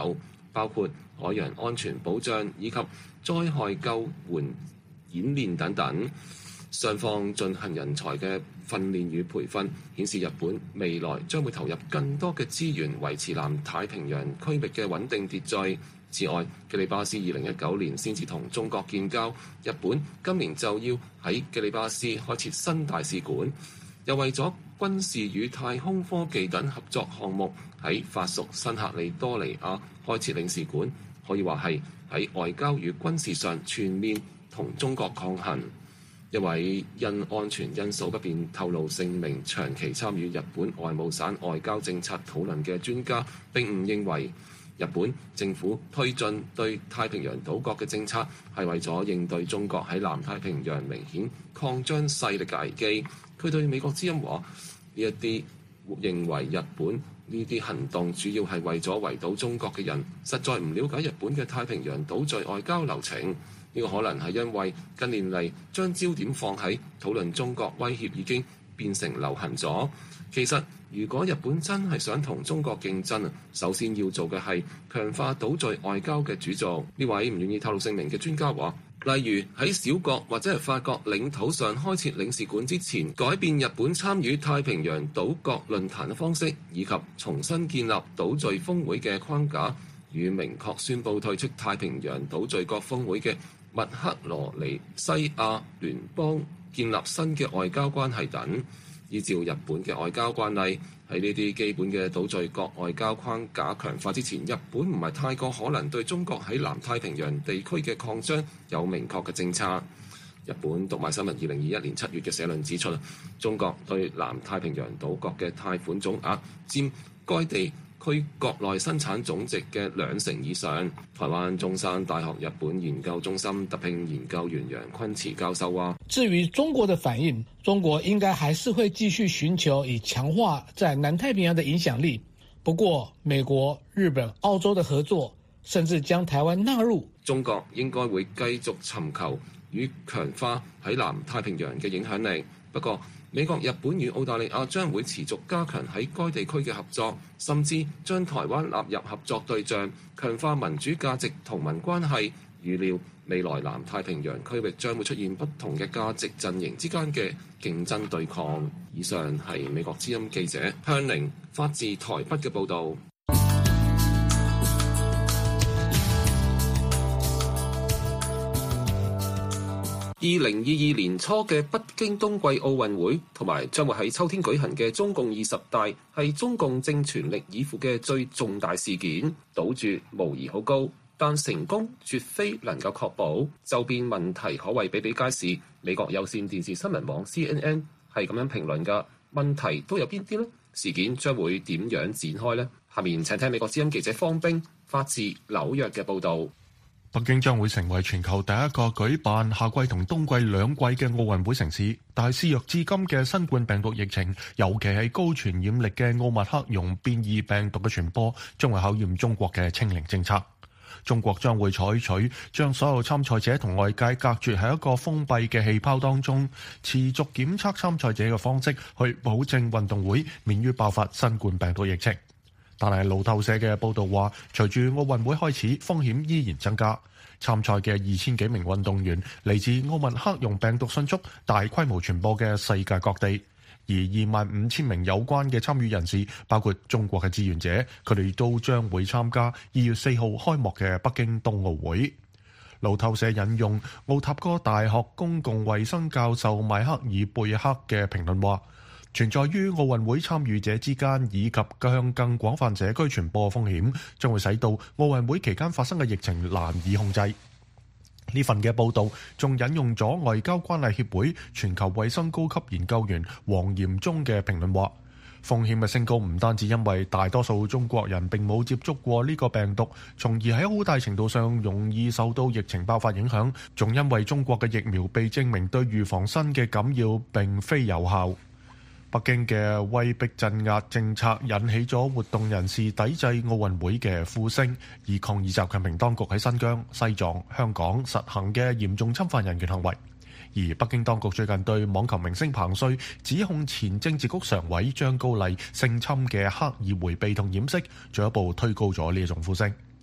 包括海洋安全保障以及災害救援演練等等。雙方進行人才嘅訓練與培訓，顯示日本未來將會投入更多嘅資源維持南太平洋區域嘅穩定秩序。此外，基里巴斯二零一九年先至同中國建交，日本今年就要喺基里巴斯開設新大使館，又為咗軍事與太空科技等合作項目喺法屬新喀里多尼亞開設領事館，可以話係喺外交與軍事上全面同中國抗衡。一位因安全因素不便透露姓名、長期參與日本外務省外交政策討論嘅專家並唔認為日本政府推進對太平洋島國嘅政策係為咗應對中國喺南太平洋明顯擴張勢力嘅危機。佢對美國之音話：呢一啲認為日本呢啲行動主要係為咗圍堵中國嘅人，實在唔了解日本嘅太平洋島嶼外交流程。呢個可能係因為近年嚟將焦點放喺討論中國威脅已經變成流行咗。其實，如果日本真係想同中國競爭啊，首先要做嘅係強化島嶼外交嘅主導。呢位唔願意透露姓名嘅專家話，例如喺小國或者係法國領土上開設領事館之前，改變日本參與太平洋島國論壇嘅方式，以及重新建立島嶼峰會嘅框架，與明確宣布退出太平洋島嶼國峰會嘅密克羅尼西亞聯邦建立新嘅外交關係等。依照日本嘅外交慣例，喺呢啲基本嘅島嶼國外交框架強化之前，日本唔係太過可能對中國喺南太平洋地區嘅擴張有明確嘅政策。日本讀賣新聞二零二一年七月嘅社論指出，中國對南太平洋島國嘅貸款總額佔該地區國內生產總值嘅兩成以上。台灣中山大學日本研究中心特聘研究員楊坤慈教授話： 至於中國的反應，中國應該還是會繼續尋求以強化在南太平洋的影響力。不過，美國、日本、澳洲的合作，甚至將台灣納入。 中國應該會繼續尋求與強化喺南太平洋嘅影響力。不過，美國、日本與澳大利亞將會持續加強喺該地區嘅合作，甚至將台灣納入合作對象，強化民主價值同盟關係。預料未來南太平洋區域將會出現不同嘅價值陣營之間嘅競爭對抗。以上係美國之音記者向寧發自台北嘅報導。二零二二年初嘅北京冬季奧運會同埋將會喺秋天舉行嘅中共二十大，係中共正全力以赴嘅最重大事件，賭注無疑好高，但成功絕非能夠確保。周邊問題可謂比比皆是。美國有線電視新聞網 C N N 係咁樣評論㗎，問題都有邊啲呢？事件將會點樣展開呢？下面請聽美國之音記者方冰發自紐約嘅報導。 北京將會成為全球第一個舉辦夏季同冬季兩季嘅奧運會城市，但係肆虐至今嘅新冠病毒疫情，尤其係高傳染力嘅奧密克戎變異病毒嘅傳播，將會考驗中國嘅清零政策。中國將會採取將所有參賽者同外界隔絕喺一個封閉嘅氣泡當中，持續檢測參賽者嘅方式，去保證運動會免於爆發新冠病毒疫情。但係路透社嘅報導話，隨住奧運會開始，風險依然增加。參賽嘅二千幾名運動員嚟自奧密克戎病毒迅速大規模傳播嘅世界各地，而二萬五千名有關嘅參與人士，包括中國嘅志願者，佢哋都將會參加二月四號開幕嘅北京冬奧會。路透社引用奧塔哥大學公共衛生教授邁克爾貝克嘅評論話，存在於奧運會參與者之間以及向更廣泛社區傳播風險，將會使到奧運會期間發生嘅疫情難以控制。呢份嘅報導仲引用咗外交關係協會全球衛生高級研究員黃炎忠嘅評論話，風險嘅升高唔單止因為大多數中國人並冇接觸過呢個病毒，從而喺好大程度上容易受到疫情爆發影響，仲因為中國嘅疫苗被證明對預防新嘅感染並非有效。北京嘅威逼鎮壓政策引起咗活動人士抵制奧運會嘅呼聲，以抗議習近平當局喺新疆、西藏、香港實行嘅嚴重侵犯人權行為。而北京當局最近對網球明星彭帥指控前政治局常委張高麗性侵嘅刻意迴避同掩飾，進一步推高咗呢一種呼聲。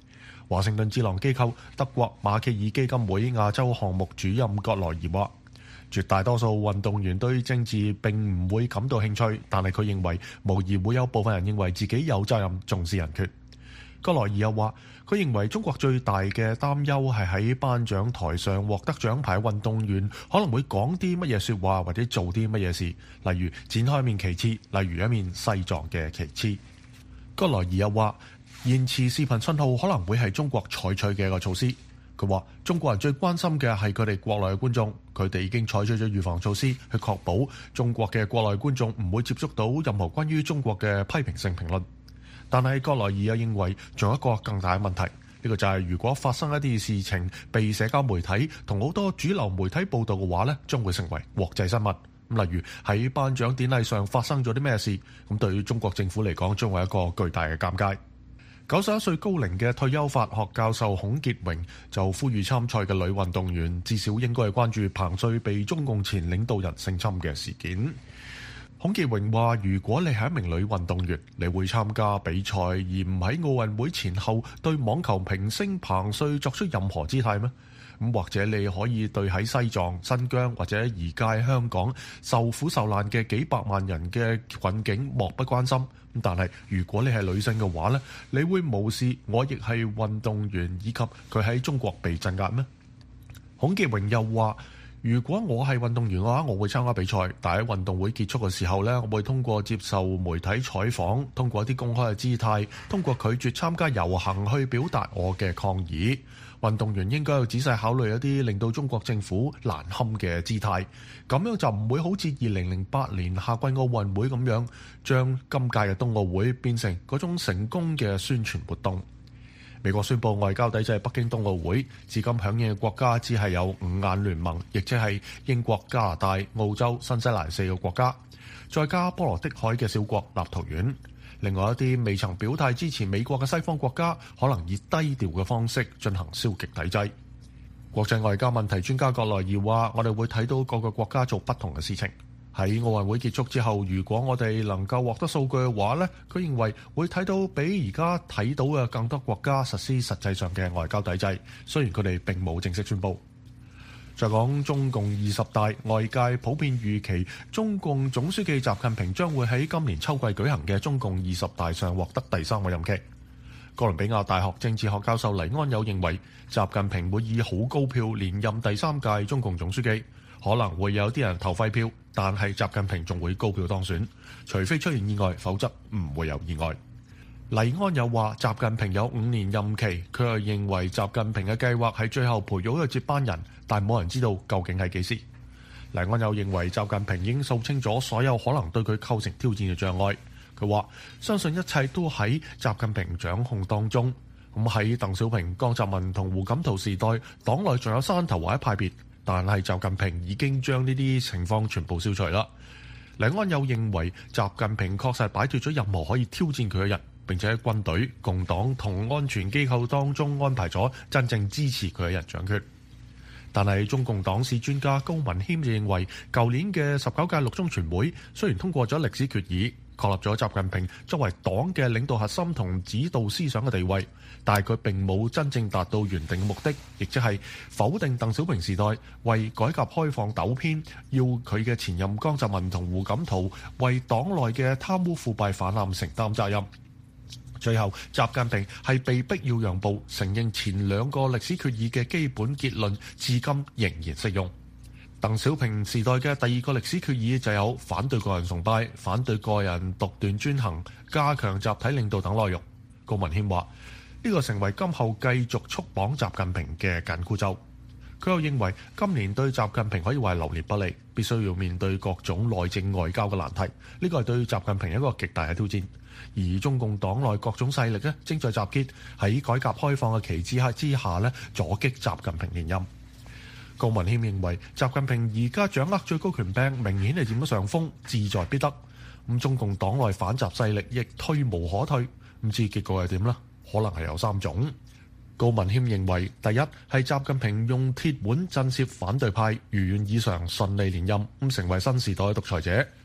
華盛頓智囊機構德國馬歇爾基金會亞洲項目主任葛萊爾話，絕大多數運動員對政治並唔會感到興趣，但係佢認為無疑會有部分人認為自己有責任重視人權。葛萊爾又話，佢認為中國最大嘅擔憂係喺頒獎台上獲得獎牌運動員可能會講啲乜嘢説話或者做啲乜嘢事，例如展開一面旗幟，例如一面西藏嘅旗幟。葛萊爾又話，延遲視頻信號可能會係中國採取嘅一個措施。佢話，中國人最關心嘅係佢哋國內嘅觀眾，佢哋已經採取咗預防措施去確保中國嘅國內觀眾唔會接觸到任何關於中國嘅批評性評論。但係葛萊爾又認為仲有一個更大嘅問題，呢、這個就係如果發生一啲事情被社交媒體同好多主流媒體報導嘅話呢，將會成為國際新聞。咁例如喺頒獎典禮上發生咗啲咩事，咁對於中國政府嚟講將會係一個巨大嘅尷尬。九十一歲高齡嘅退休法學教授孔傑榮就呼籲參賽嘅女運動員至少應該係關注彭帥被中共前領導人性侵嘅事件。孔傑榮話，如果你係一名女運動員，你會參加比賽而唔喺奧運會前後對網球評星彭帥作出任何姿態咩？咁或者你可以對喺西藏、新疆或者而家香港受苦受難嘅幾百萬人嘅困境漠不關心。但係如果你係女性嘅話呢，你會無視我亦係運動員以及佢喺中國被鎮壓咩？孔傑榮又話，如果我係運動員嘅話，我會參加比賽，但喺運動會結束嘅時候呢，我會通過接受媒體採訪，通過一啲公開嘅姿態，通過拒絕參加遊行去表達我嘅抗議。運動員應該要仔細考慮一啲令到中國政府難堪嘅姿態，咁樣就唔會好似二零零八年夏季奧運會咁樣，將今屆嘅冬奧會變成嗰種成功嘅宣傳活動。美國宣布外交抵制北京冬奧會，至今響應嘅國家只係有五眼聯盟，亦即係英國、加拿大、澳洲、新西蘭四個國家，再加波羅的海嘅小國立陶宛。另外一啲未曾表態支持美國嘅西方國家，可能以低調嘅方式進行消極抵制。國際外交問題專家葛萊爾話，我哋會睇到各個國家做不同嘅事情。喺奧運會結束之後，如果我哋能夠獲得數據嘅話呢，佢認為會睇到比而家睇到嘅更多國家實施實際上嘅外交抵制，雖然佢哋並冇正式宣佈。再講中共二十大，外界普遍預期中共總書記習近平將會喺今年秋季舉行嘅中共二十大上獲得第三個任期。哥倫比亞大學政治學教授黎安友認為，習近平會以好高票連任第三屆中共總書記，可能會有啲人投廢票，但係習近平仲會高票當選，除非出現意外，否則唔會有意外。黎安友話，習近平有五年任期，佢又認為習近平嘅計劃係最後培育一個接班人，但冇人知道究竟係幾時。黎安友認為習近平已經掃清咗所有可能對佢構成挑戰嘅障礙。佢話相信一切都喺習近平掌控當中。咁喺鄧小平、江澤民同胡錦濤時代，黨內仲有山頭或者派別，但係習近平已經將呢啲情況全部消除啦。黎安友認為習近平確實擺脫咗任何可以挑戰佢嘅人，並且喺軍隊、共黨同安全機構當中安排咗真正支持佢嘅人掌權。但係中共黨史專家高文謙就認為，舊年嘅十九屆六中全會雖然通過咗歷史決議，確立咗習近平作為黨嘅領導核心同指導思想嘅地位，但係佢並冇真正達到原定嘅目的，亦即係否定鄧小平時代為改革開放糾偏，要佢嘅前任江澤民同胡錦濤為黨內嘅貪污腐敗泛濫承擔責任。最後，習近平係被逼要讓步，承認前兩個歷史決議嘅基本結論至今仍然適用。鄧小平時代嘅第二個歷史決議就有反對個人崇拜、反對個人獨斷專行、加強集體領導等內容。高文謙話：呢個成為今後繼續束綁習近平嘅緊箍咒。佢又認為今年對習近平可以話係流年不利，必須要面對各種內政外交嘅難題。呢個係對習近平一個極大嘅挑戰。而中共黨內各種勢力咧，正在集結喺改革開放嘅旗幟之下咧，阻擊習近平連任。高文謙認為，習近平而家掌握最高權柄，明顯係佔咗上風，志在必得。咁中共黨內反習勢力亦退無可退。唔知結果係點呢？可能係有三種。高文謙認為，第一係習近平用鐵腕震懾反對派，如願以償順利連任，咁成為新時代嘅獨裁者。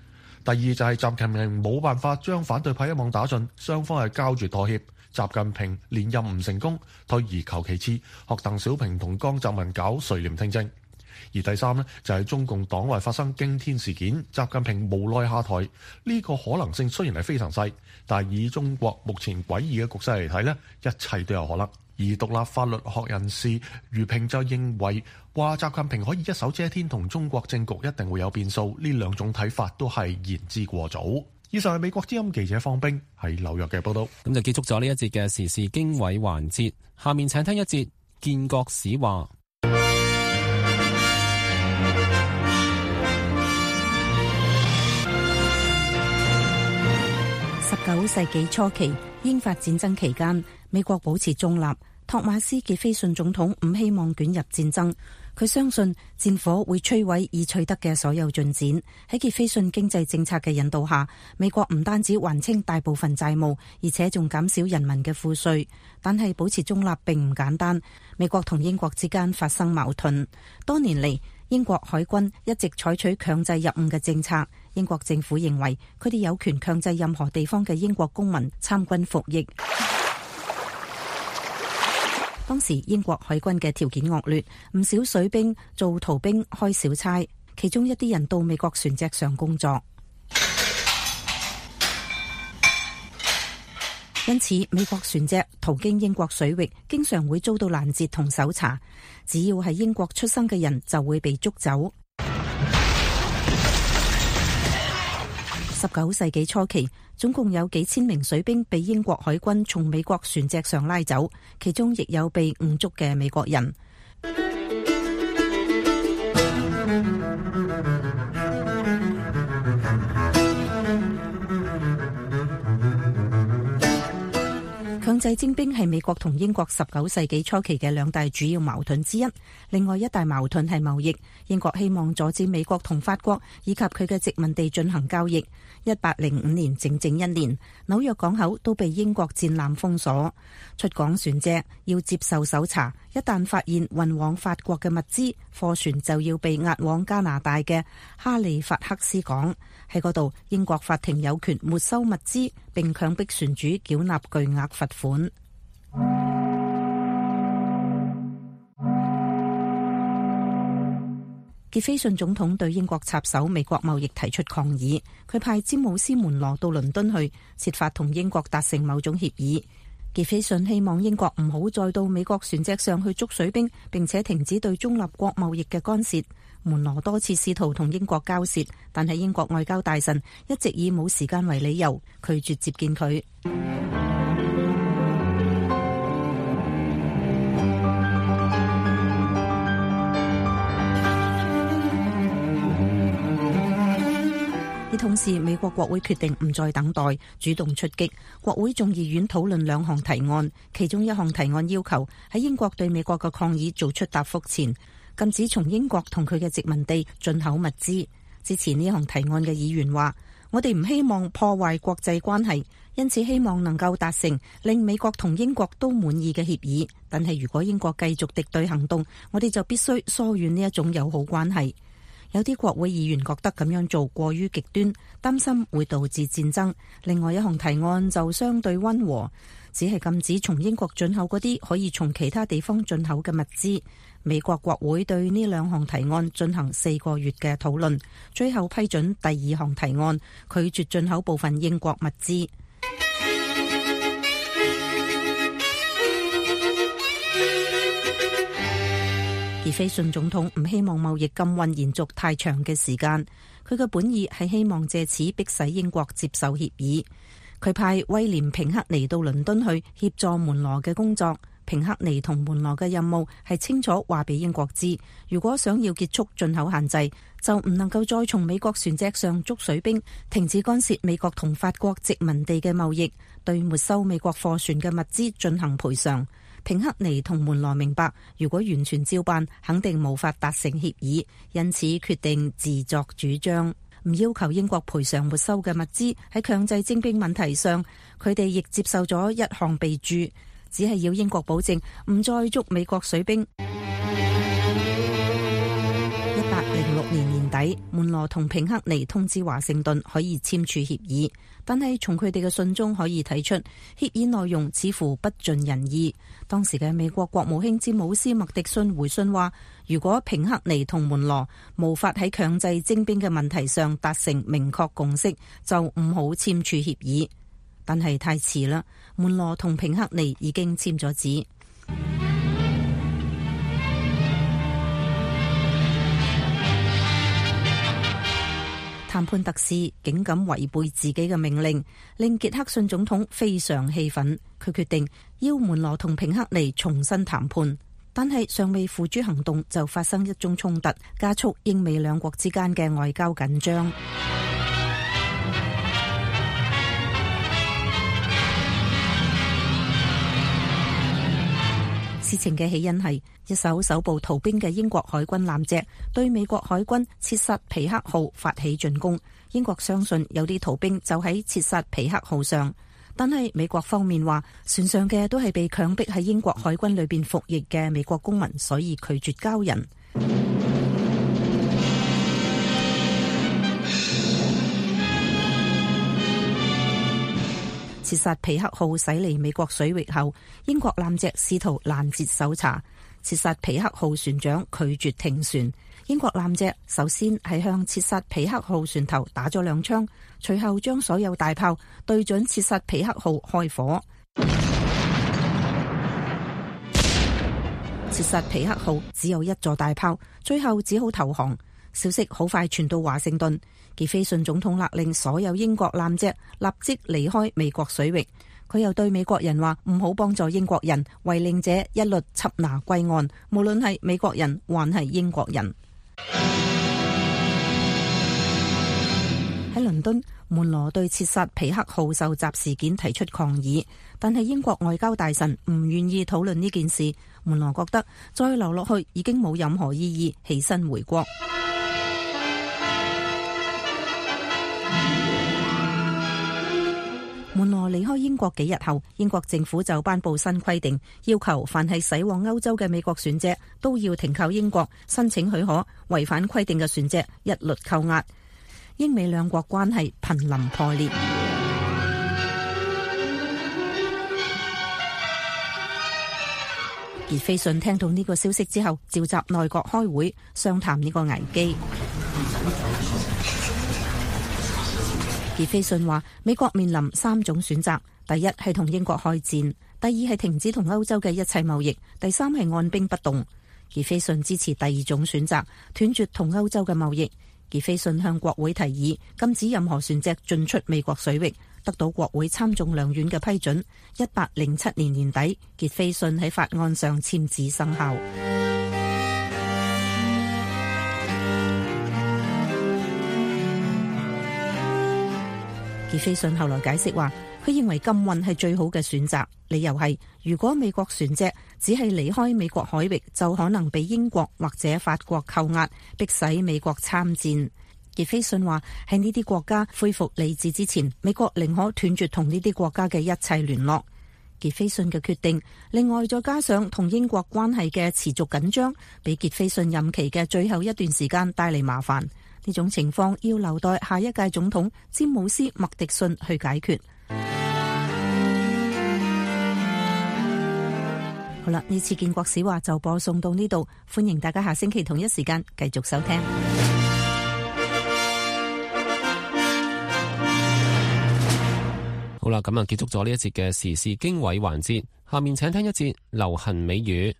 第二就係習近平冇辦法將反對派一網打盡，雙方係交住妥協。習近平連任唔成功，退而求其次，學鄧小平同江澤民搞垂簾聽政。而第三呢，就係中共黨內發生驚天事件，習近平無奈下台。呢個可能性雖然係非常細，但係以中國目前詭異嘅局勢嚟睇呢，一切都有可能。而獨立法律學人士余平就認為，話習近平可以一手遮天，同中國政局一定會有變數。呢兩種睇法都係言之過早。以上係美國之音記者方冰喺紐約嘅報道。 咁就結束咗呢一節嘅時事經緯環節。下面請聽一節建國史話。 十九世紀初期，英法戰爭期間，美國保持中立。托馬斯傑斐遜總統唔希望捲入戰爭，佢相信戰火會摧毀已取得嘅所有進展。喺傑斐遜經濟政策嘅引導下，美國唔單止還清大部分債務，而且仲減少人民嘅賦稅。但係保持中立並唔簡單，美國同英國之間發生矛盾。多年嚟，英國海軍一直採取強制入伍嘅政策。英國政府認為佢哋有權強制任何地方嘅英國公民參軍服役。當時英國海軍嘅條件惡劣，唔少水兵做逃兵開小差，其中一啲人到美國船隻上工作。因此，美國船隻途經英國水域，經常會遭到攔截同搜查。只要係英國出生嘅人，就會被捉走。十九世紀初期，總共有幾千名水兵被英國海軍從美國船隻上拉走，其中亦有被誤捉嘅美國人。強制徵兵係美國同英國十九世紀初期嘅兩大主要矛盾之一。另外一大矛盾係貿易。英國希望阻止美國同法國以及佢嘅殖民地進行交易。一八零五年整整一年，紐約港口都被英國戰艦封鎖，出港船隻要接受搜查。一旦發現運往法國嘅物資，貨船就要被押往加拿大嘅哈利法克斯港。喺嗰度，英國法庭有權沒收物資，並強迫船主繳納巨額罰款。傑斐遜總統對英國插手美國貿易提出抗議，佢派詹姆斯門羅到倫敦去，設法同英國達成某種協議。傑斐遜希望英國唔好再到美國船隻上去捉水兵，並且停止對中立國貿易嘅干涉。門羅多次試圖同英國交涉，但係英國外交大臣一直以冇時間為理由，拒絕接見佢。而同時，美國國會決定唔再等待，主動出擊。國會眾議院討論兩項提案，其中一項提案要求喺英國對美國嘅抗議做出答覆前，禁止從英國同佢嘅殖民地進口物資。之前呢項提案嘅議員話：我哋唔希望破壞國際關係，因此希望能夠達成令美國同英國都滿意嘅協議。但係如果英國繼續敵對行動，我哋就必須疏遠呢一種友好關係。有啲國會議員覺得咁樣做過於極端，擔心會導致戰爭。另外一項提案就相對溫和，只係禁止從英國進口嗰啲可以從其他地方進口嘅物資。美國國會對呢兩項提案進行四個月嘅討論，最後批准第二項提案，拒絕進口部分英國物資。傑斐遜總統唔希望貿易禁運延續太長嘅時間，佢嘅本意係希望借此迫使英國接受協議。佢派威廉平克尼到倫敦去協助門羅嘅工作。平克尼同門羅嘅任務係清楚話俾英國知，如果想要結束進口限制，就唔能夠再從美國船隻上捉水兵，停止干涉美國同法國殖民地嘅貿易，對沒收美國貨船嘅物資進行賠償。平克尼同門羅明白，如果完全照辦，肯定無法達成協議，因此決定自作主張，唔要求英國賠償沒收嘅物資。喺強制徵兵問題上，佢哋亦接受咗一項備註，只係要英國保證唔再捉美國水兵。一八零六年年底，門羅同平克尼通知華盛頓可以簽署協議，但係從佢哋嘅信中可以睇出，協議內容似乎不盡人意。當時嘅美國國務卿詹姆斯麥迪遜回信話，如果平克尼同門羅無法喺強制徵兵嘅問題上達成明確共識，就唔好簽署協議。但係太遲啦，門羅同平克尼已經簽咗字。談判特使竟敢違背自己嘅命令，令傑克遜總統非常氣憤。佢決定要門羅同平克尼重新談判，但係尚未付諸行動就發生一宗衝突，加速英美兩國之間嘅外交緊張。事情嘅起因係一艘守步逃兵嘅英國海軍艦隻對美國海軍切薩皮克號發起進攻。英國相信有啲逃兵就喺切薩皮克號上，但係美國方面話船上嘅都係被強迫喺英國海軍裏邊服役嘅美國公民，所以拒絕交人。切薩皮克號駛離美國水域後，英國艦隻試圖攔截搜查。切薩皮克號船長拒絕停船。英國艦隻首先係向切薩皮克號船頭打咗兩槍，隨後將所有大炮對準切薩皮克號開火。切薩皮克號只有一座大炮，最後只好投降。消息好快傳到華盛頓，傑斐遜總統勒令所有英國艦隻立即離開美國水域。佢又對美國人話唔好幫助英國人，違令者一律緝拿歸案，無論係美國人還係英國人。喺倫敦，門羅對切薩皮克號受襲事件提出抗議，但係英國外交大臣唔願意討論呢件事。門羅覺得再留落去已經冇任何意義，起身回國。門羅離開英國幾日後，英國政府就頒布新規定，要求凡係駛往歐洲嘅美國船隻都要停靠英國申請許可，違反規定嘅船隻一律扣押。英美兩國關係瀕臨破裂。傑斐遜聽到呢個消息之後，召集內閣開會商談呢個危機。傑斐遜話：美國面臨三種選擇，第一係同英國開戰，第二係停止同歐洲嘅一切貿易，第三係按兵不動。傑斐遜支持第二種選擇，斷絕同歐洲嘅貿易。傑斐遜向國會提議禁止任何船隻進出美國水域，得到國會參眾兩院嘅批准。一八零七年年底，傑斐遜喺法案上簽字生效。傑斐遜後來解釋話，佢認為禁運係最好嘅選擇，理由係如果美國船隻只係離開美國海域，就可能被英國或者法國扣押，迫使美國參戰。傑斐遜話，喺呢啲國家恢復理智之前，美國寧可斷絕同呢啲國家嘅一切聯絡。傑斐遜嘅決定，另外再加上同英國關係嘅持續緊張，俾傑斐遜任期嘅最後一段時間帶嚟麻煩。呢種情況要留待下一屆總統詹姆斯麥迪遜去解決。好啦，呢次建國史話就播送到呢度，歡迎大家下星期同一時間繼續收聽。 好啦，咁啊結束咗呢一節嘅時事經緯環節，下面請聽一節流行美語。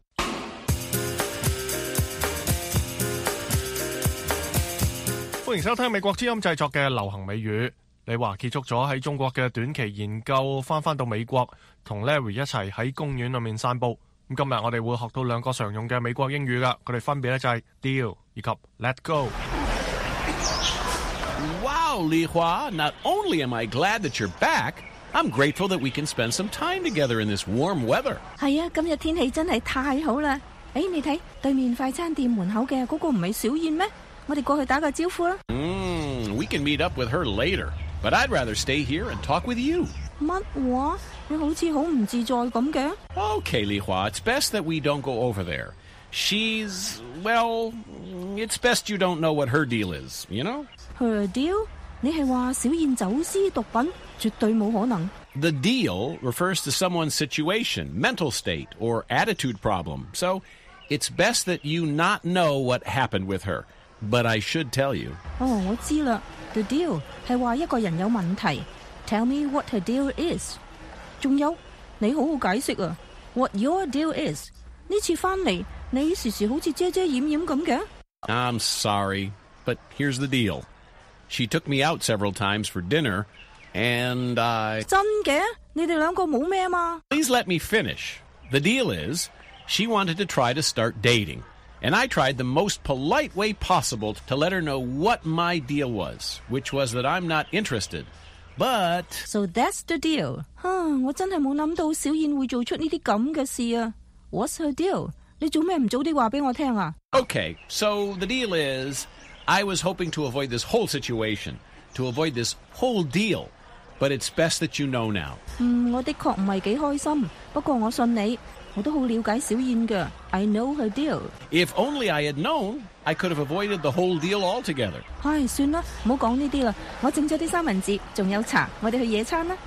歡迎收聽美國之音製作嘅流行美語。李華結束咗喺中國嘅短期研究，翻返到美國同 Larry 一齊喺公園裏面散步。咁今日我哋會學到兩個常用嘅美國英語噶，佢哋分別咧就係 deal 以及 let go。 Wow, 李華, not only am I glad that you're back, I'm grateful that we can spend some time together in this warm weather. 係啊，今日天氣真係太好啦。誒，你睇對面快餐店門口嘅嗰個唔係小燕咩？我哋過去打個招呼啦。 Mm, we can meet up with her later, but I'd rather stay here and talk with you. 乜話？你好似好唔自在咁嘅。 Okay, 李華, it's best that we don't go over there. She's, well, it's best you don't know what her deal is, you know? Her deal? 你係話小燕走私毒品？絕對冇可能。 The deal refers to someone's situation, mental state, or attitude problem. So it's best that you not know what happened with her. But I should tell you. 哦，我知啦。The deal 係話一個人有問題。Tell me what her deal is。仲有，你好好解釋啊。What your deal is？ 呢次返嚟，你時時好似遮遮掩掩咁嘅。 I'm sorry, but here's the deal. She took me out several times for dinner, and I... 真嘅？你哋兩個冇咩嘛？ Please let me finish. The deal is, she wanted to try to start dating, and I tried the most polite way possible to let her know what my deal was, which was that I'm not interested. But... So that's the deal. 我真係冇諗到小燕會做出呢啲咁嘅事啊。What's her deal? 你做咩唔早啲話俾我聽啊？ Okay, so the deal is, I was hoping to avoid this whole situation, to avoid this whole deal, but it's best that you know now. 嗯，我的確唔係幾開心，不過我信你，我都好了解小燕㗎。I know her deal. If only I had known, I could have avoided the whole deal altogether. 唉，算啦，唔好講呢啲啦。我整咗啲三文治，仲有茶，我哋去野餐啦。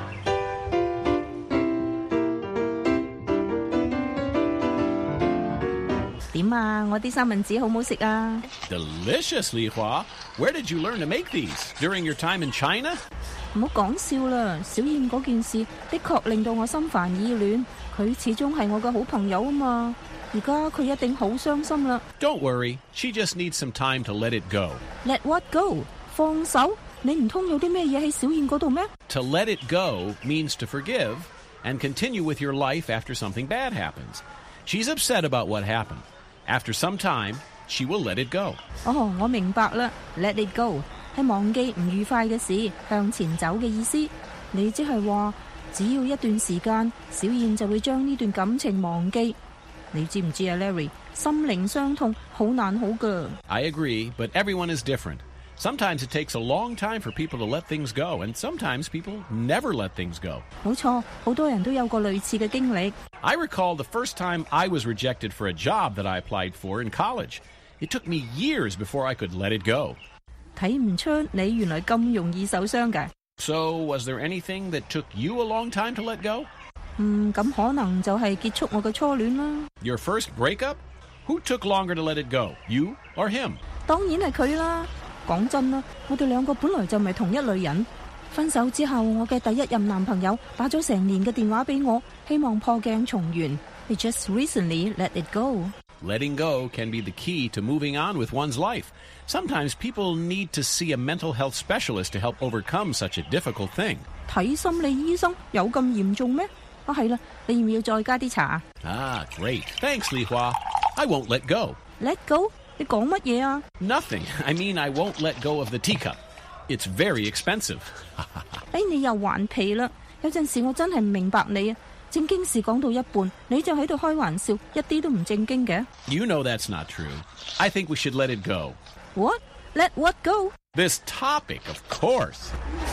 點啊？我啲三文治好唔好食啊？ Delicious, Li Hua. Where did you learn to make these? During your time in China? 唔好講笑啦，小燕嗰件事的確令到我心煩意亂。佢始終係我嘅好朋友啊嘛，而家佢一定好傷心啦。 Don't worry, she just needs some time to let it go. Let what go? 放手？你唔通有啲咩嘢喺小燕嗰度咩？ To let it go means to forgive and continue with your life after something bad happens. She's upset about what happened. After some time, she will let it go. 哦，我明白啦。Let it go 係忘記唔愉快嘅事，向前走嘅意思。你即係話，只要一段時間，小燕就會將呢段感情忘記。你知唔知啊 ，Larry？ 心靈傷痛好難好㗎。 I agree, but everyone is different. Sometimes it takes a long time for people to let things go, and sometimes people never let things go. 冇錯，好多人都有過類似嘅經歷。 I recall the first time I was rejected for a job that I applied for in college. It took me years before I could let it go. 睇唔出你原來咁容易受傷㗎。 So, was there anything that took you a long time to let go? 嗯，咁可能就係結束我嘅初戀啦。 Your first breakup? Who took longer to let it go, you or him? 當然係佢啦。講真啦，我哋兩個本來就唔係同一類人。分手之後，我嘅第一任男朋友打咗成年嘅電話俾我，希望破鏡重圓。He just recently let it go. Letting go can be the key to moving on with one's life. Sometimes people need to see a mental health specialist to help overcome such a difficult thing. 睇心理醫生有咁嚴重咩？啊係啦，你要唔要再加啲茶？ Ah, great. Thanks, Li Hua. I won't let go. Let go？ 你講乜嘢啊？ Nothing. I mean, I won't let go of the teacup. It's very expensive. 哎，你又頑皮啦！有陣時我真係唔明白你啊！正經事講到一半，你就喺度開玩笑，一啲都唔正經嘅。 You know that's not true. I think we should let it go. What? Let what go? This topic, of course.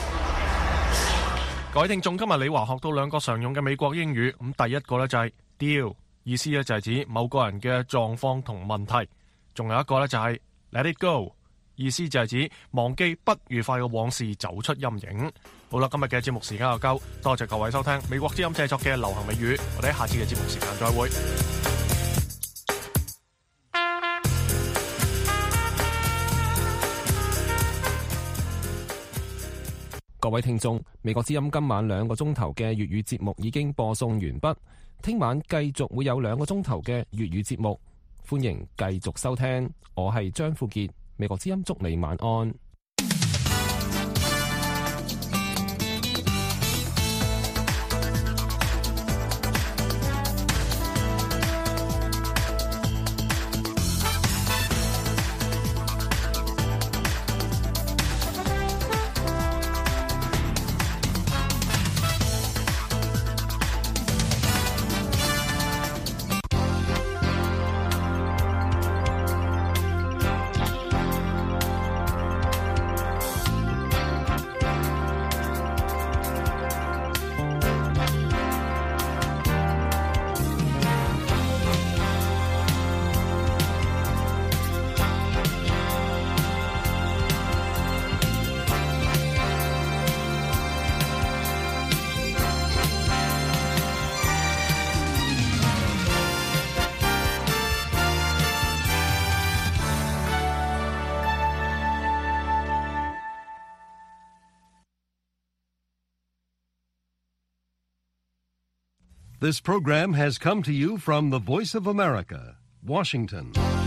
各位聽眾，今日李華學到兩個常用嘅美國英語，咁第一個咧就係 deal， 意思咧就係指某個人嘅狀況同問題，仲有一個咧就係 let it go， 意思就係指忘記不愉快嘅往事，走出陰影。好啦，今日嘅節目時間又夠，多謝各位收聽美國之音製作嘅流行美語，我哋喺下次嘅節目時間再會。 各位聽眾，美國之音今晚兩個鐘頭嘅粵語節目已經播送完畢，聽晚繼續會有兩個鐘頭嘅粵語節目，歡迎繼續收聽。我係張富傑，美國之音祝你晚安。 This program has come to you from the Voice of America, Washington.